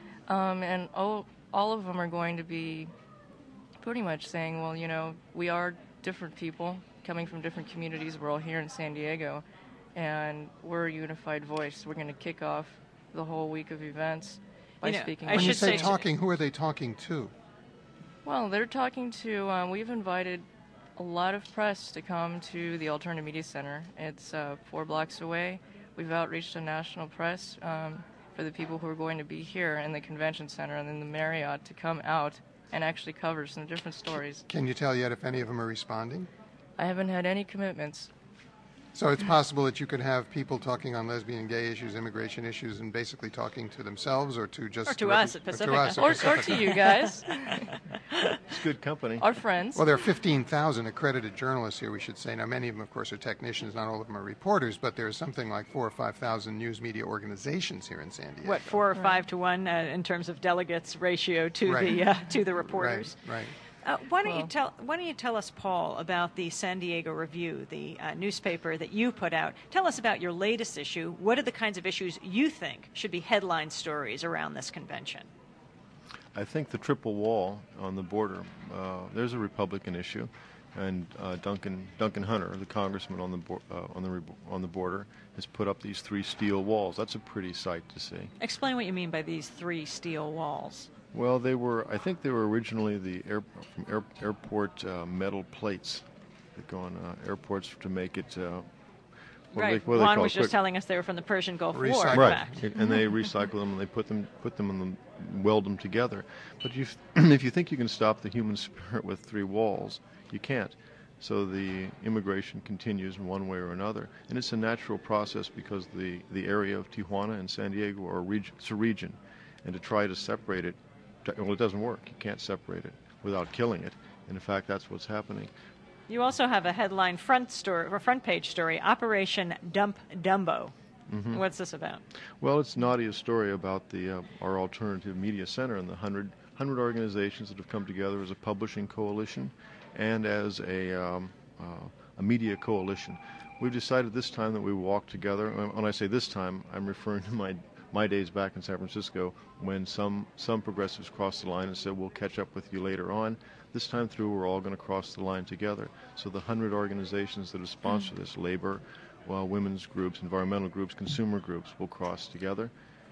and all of them are going to be pretty much saying, well, we are different people coming from different communities. We're all here in San Diego, and we're a unified voice. We're going to kick off the whole week of events by speaking. When you say talking, who are they talking to? Well, they're talking to, we've invited a lot of press to come to the Alternative Media Center. It's 4 blocks away. We've outreached to national press for the people who are going to be here in the convention center and in the Marriott to come out and actually cover some different stories. Can you tell yet if any of them are responding? I haven't had any commitments. So it's possible that you could have people talking on lesbian and gay issues, immigration issues, and basically talking to themselves or to just... Or to us at Pacifica. Or to you guys. It's good company. Our friends. Well, there are 15,000 accredited journalists here, we should say. Now, many of them, of course, are technicians. Not all of them are reporters, but there's something like 4,000 or 5,000 news media organizations here in San Diego. What, 4 or 5 to 1 in terms of delegates ratio to the reporters? Right. Why don't you tell us, Paul, about the San Diego Review, the newspaper that you put out? Tell us about your latest issue. What are the kinds of issues you think should be headline stories around this convention? I think the triple wall on the border, there's a Republican issue, and Duncan Hunter, the congressman on the border, has put up these 3 steel walls. That's a pretty sight to see. Explain what you mean by these 3 steel walls. Well, I think they were originally from airport metal plates that go on airports to make it. Right. Juan was just telling us they were from the Persian Gulf War. Right, and they recycle them and they put them in weld them together. But if you think you can stop the human spirit with 3 walls, you can't. So the immigration continues in one way or another, and it's a natural process because the area of Tijuana and San Diego are it's a region, and to try to separate it. Well, it doesn't work. You can't separate it without killing it. And in fact, that's what's happening. You also have a headline front page story, Operation Dump Dumbo. Mm-hmm. What's this about? Well, it's Nadia's story about our Alternative Media Center and the 100 organizations that have come together as a publishing coalition and as a media coalition. We've decided this time that we walk together. When I say this time, I'm referring to my days back in San Francisco when some progressives crossed the line and said, we'll catch up with you later on. This time through, we're all going to cross the line together. So the 100 organizations that have sponsored this, labor, women's groups, environmental groups, consumer groups, will cross together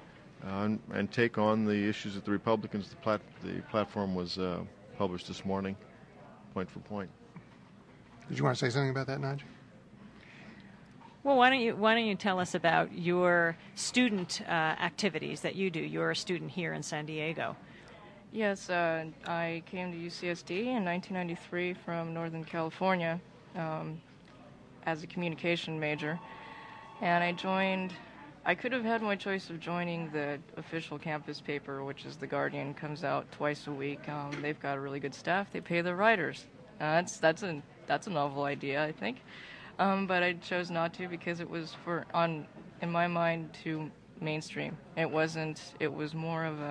and take on the issues that the Republicans, the platform was published this morning, point for point. Did you want to say something about that, Nadja? Well, why don't you tell us about your student activities that you do? You're a student here in San Diego. Yes, I came to UCSD in 1993 from Northern California as a communication major, and I could have had my choice of joining the official campus paper, which is The Guardian, comes out twice a week. They've got a really good staff. They pay their writers. That's a novel idea, I think. But I chose not to because it was in my mind, too mainstream. It was more of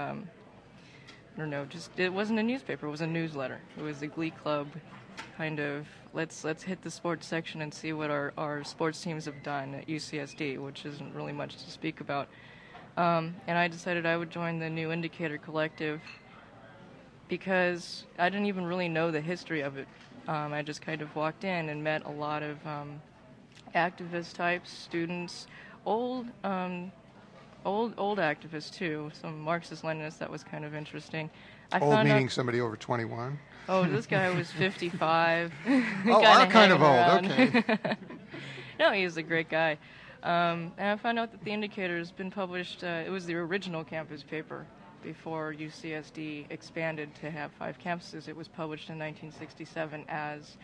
it wasn't a newspaper, it was a newsletter. It was a Glee Club kind of, let's hit the sports section and see what our sports teams have done at UCSD, which isn't really much to speak about. And I decided I would join the New Indicator Collective because I didn't even really know the history of it. I just kind of walked in and met a lot of activist types, students, old old activists too. Some Marxist-Leninists. That was kind of interesting. Old meaning somebody over 21? Oh, this guy was 55. Oh, our kind of old. Okay. No, he's a great guy. And I found out that The Indicator has been published. It was the original campus paper before UCSD expanded to have 5 campuses. It was published in 1967 as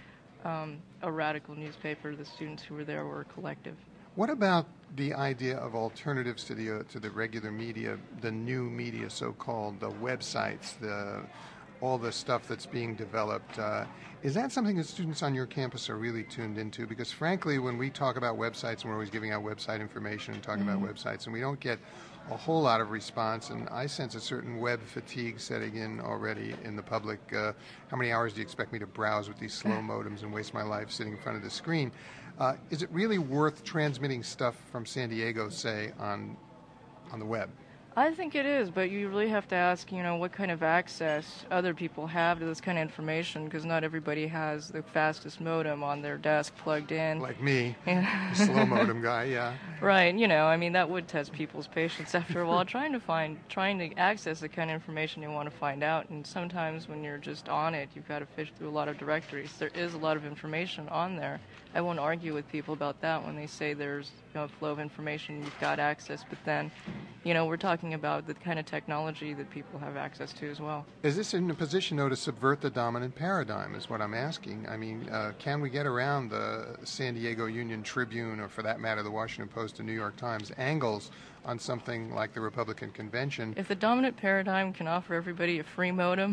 a radical newspaper. The students who were there were a collective. What about the idea of alternatives to the regular media, the new media, so-called, the websites, all the stuff that's being developed? Is that something that students on your campus are really tuned into? Because frankly, when we talk about websites, and we're always giving out website information and talking about websites, and we don't get a whole lot of response, and I sense a certain web fatigue setting in already in the public. How many hours do you expect me to browse with these slow modems and waste my life sitting in front of the screen? Is it really worth transmitting stuff from San Diego, say, on the web? I think it is, but you really have to ask, what kind of access other people have to this kind of information, because not everybody has the fastest modem on their desk plugged in. Like me, the slow modem guy, yeah. Right, that would test people's patience after a while, trying to access the kind of information you want to find out, and sometimes when you're just on it, you've got to fish through a lot of directories. There is a lot of information on there. I won't argue with people about that when they say there's a flow of information, you've got access, but then, we're talking about the kind of technology that people have access to as well. Is this in a position, though, to subvert the dominant paradigm, is what I'm asking? I mean, can we get around the San Diego Union Tribune, or for that matter, the Washington Post and New York Times angles on something like the Republican convention? If the dominant paradigm can offer everybody a free modem...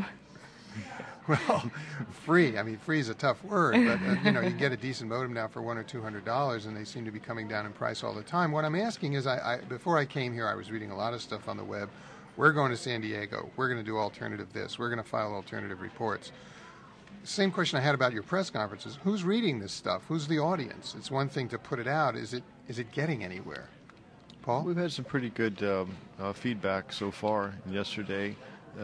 Well, free. I mean, free is a tough word, but you can get a decent modem now for $100 or $200, and they seem to be coming down in price all the time. What I'm asking is, before I came here, I was reading a lot of stuff on the web. We're going to San Diego. We're going to do alternative this. We're going to file alternative reports. Same question I had about your press conferences. Who's reading this stuff? Who's the audience? It's one thing to put it out. Is it getting anywhere? Paul? We've had some pretty good feedback so far. Yesterday,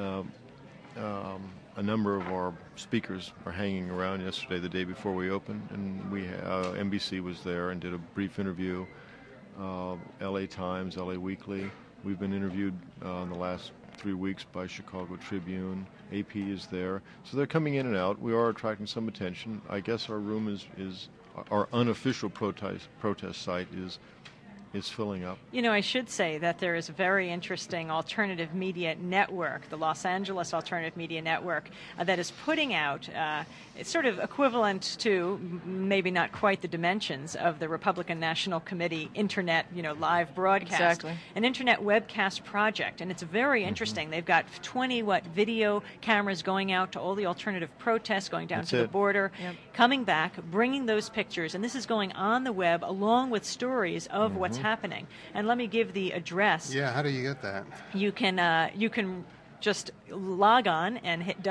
a number of our speakers are hanging around yesterday, the day before we opened, and NBC was there and did a brief interview. LA Times, LA Weekly. We've been interviewed in the last 3 weeks by Chicago Tribune. AP is there. So they're coming in and out. We are attracting some attention. I guess our room is our unofficial protest site is filling up. I should say that there is a very interesting alternative media network, the Los Angeles Alternative Media Network, that is putting out, it's sort of equivalent to, maybe not quite the dimensions of the Republican National Committee Internet, live broadcast. Exactly. An Internet webcast project, and it's very interesting. They've got 20, video cameras going out to all the alternative protests, going down to the border, coming back, bringing those pictures, and this is going on the web along with stories of what's happening. And let me give the address. Yeah, how do you get that? You can just log on and hit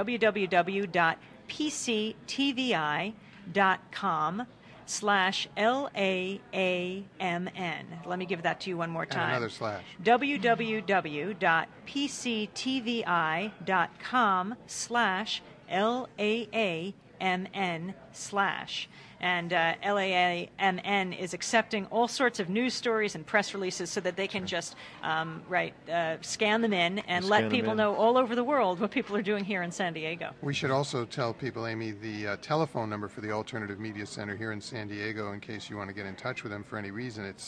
www.pctvi.com/LAAMN. Let me give that to you one more time. And another slash. www.pctvi.com/LAAMN/. And LAAMN is accepting all sorts of news stories and press releases so that they can just scan them in and let people know all over the world what people are doing here in San Diego. We should also tell people, Amy, the telephone number for the Alternative Media Center here in San Diego in case you want to get in touch with them for any reason. It's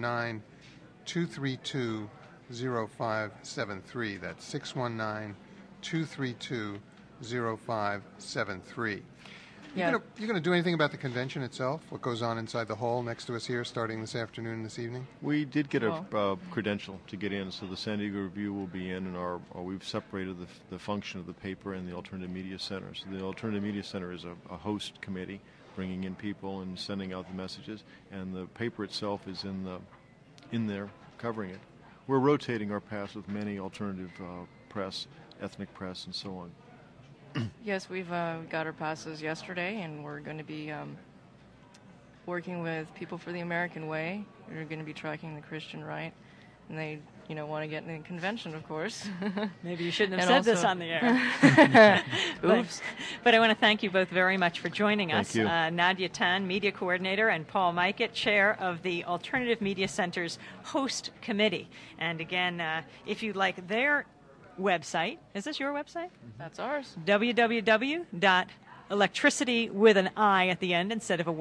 619-232-0573. That's 619-232-0573. You're going to do anything about the convention itself? What goes on inside the hall next to us here, starting this afternoon and this evening? We did get a credential to get in, so the San Diego Review will be in, and we've separated the function of the paper and the Alternative Media Center. So the Alternative Media Center is a host committee, bringing in people and sending out the messages, and the paper itself is in there covering it. We're rotating our paths with many alternative press, ethnic press, and so on. Yes, we've got our passes yesterday, and we're going to be working with People for the American Way. We're going to be tracking the Christian right. and they want to get in the convention, of course. Maybe you shouldn't have And said this also- on the air. Oops. But I want to thank you both very much for joining us. Thank you. Nadia Tan, Media Coordinator, and Paul Mikett, Chair of the Alternative Media Center's Host Committee. And again, if you'd like their website, is this your website? That's ours. www.electricity with an I at the end instead of a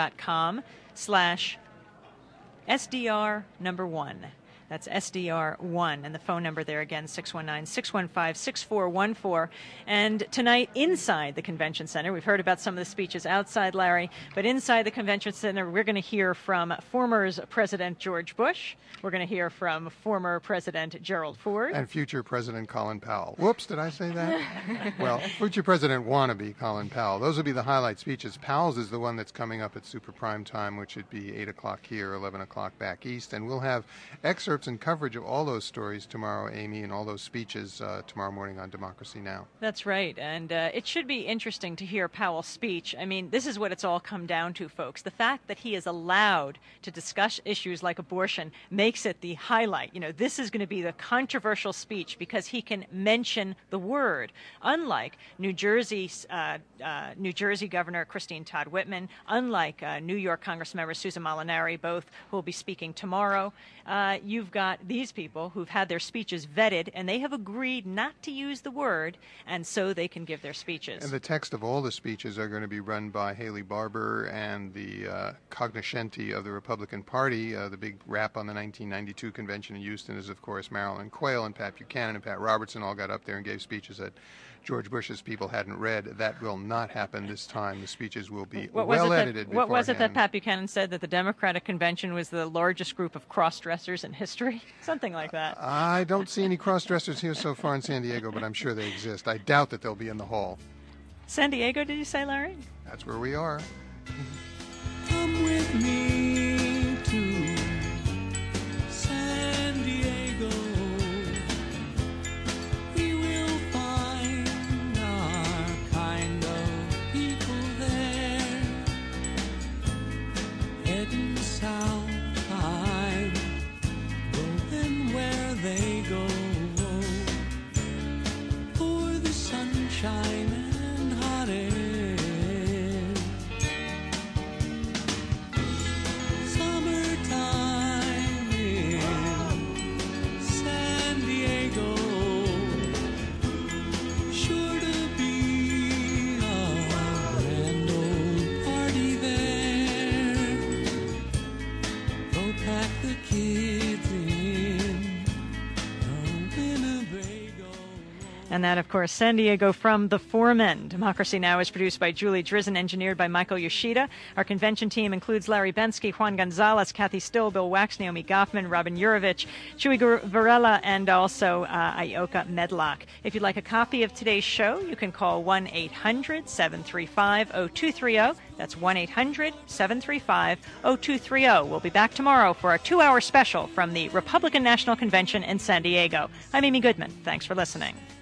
y.com/SDR1. That's SDR1, and the phone number there again, 619-615-6414. And tonight, inside the Convention Center, we've heard about some of the speeches outside, Larry, but inside the Convention Center, we're going to hear from former President George Bush. We're going to hear from former President Gerald Ford. And future President Colin Powell. Whoops, did I say that? Well, future President wannabe Colin Powell. Those would be the highlight speeches. Powell's is the one that's coming up at super prime time, which would be 8 o'clock here, 11 o'clock back east. And we'll have excerpts and coverage of all those stories tomorrow, Amy, and all those speeches tomorrow morning on Democracy Now! That's right, and it should be interesting to hear Powell's speech. I mean, this is what it's all come down to, folks. The fact that he is allowed to discuss issues like abortion makes it the highlight. This is going to be the controversial speech because he can mention the word, unlike New Jersey Governor Christine Todd Whitman, unlike New York Congressmember Susan Molinari, both who will be speaking tomorrow. You've got these people who've had their speeches vetted, and they have agreed not to use the word, and so they can give their speeches. And the text of all the speeches are going to be run by Haley Barbour, and the cognoscenti of the Republican Party. The big rap on the 1992 convention in Houston is, of course, Marilyn Quayle and Pat Buchanan and Pat Robertson all got up there and gave speeches that George Bush's people hadn't read. That will not happen this time. The speeches will be well-edited. What was it that Pat Buchanan said, that the Democratic Convention was the largest group of cross-dressers in history? Something like that. I don't see any cross-dressers here so far in San Diego, but I'm sure they exist. I doubt that they'll be in the hall. San Diego, did you say, Larry? That's where we are. Come with me to San Diego. We will find our kind of people there. Heading south, I'm going where they go. For the sunshine and hot air. Summertime in San Diego, sure to be a grand old party there. Go pack the kids in a Winnebago. And that, of course, San Diego from the Foreman. Democracy Now! Is produced by Julie Drizzen, engineered by Michael Yoshida. Our convention team includes Larry Bensky, Juan Gonzalez, Kathy Still, Bill Wax, Naomi Goffman, Robin Yurovich, Chewy Varela, and also Ioka Medlock. If you'd like a copy of today's show, you can call 1-800-735-0230. That's 1-800-735-0230. We'll be back tomorrow for our 2-hour special from the Republican National Convention in San Diego. I'm Amy Goodman. Thanks for listening.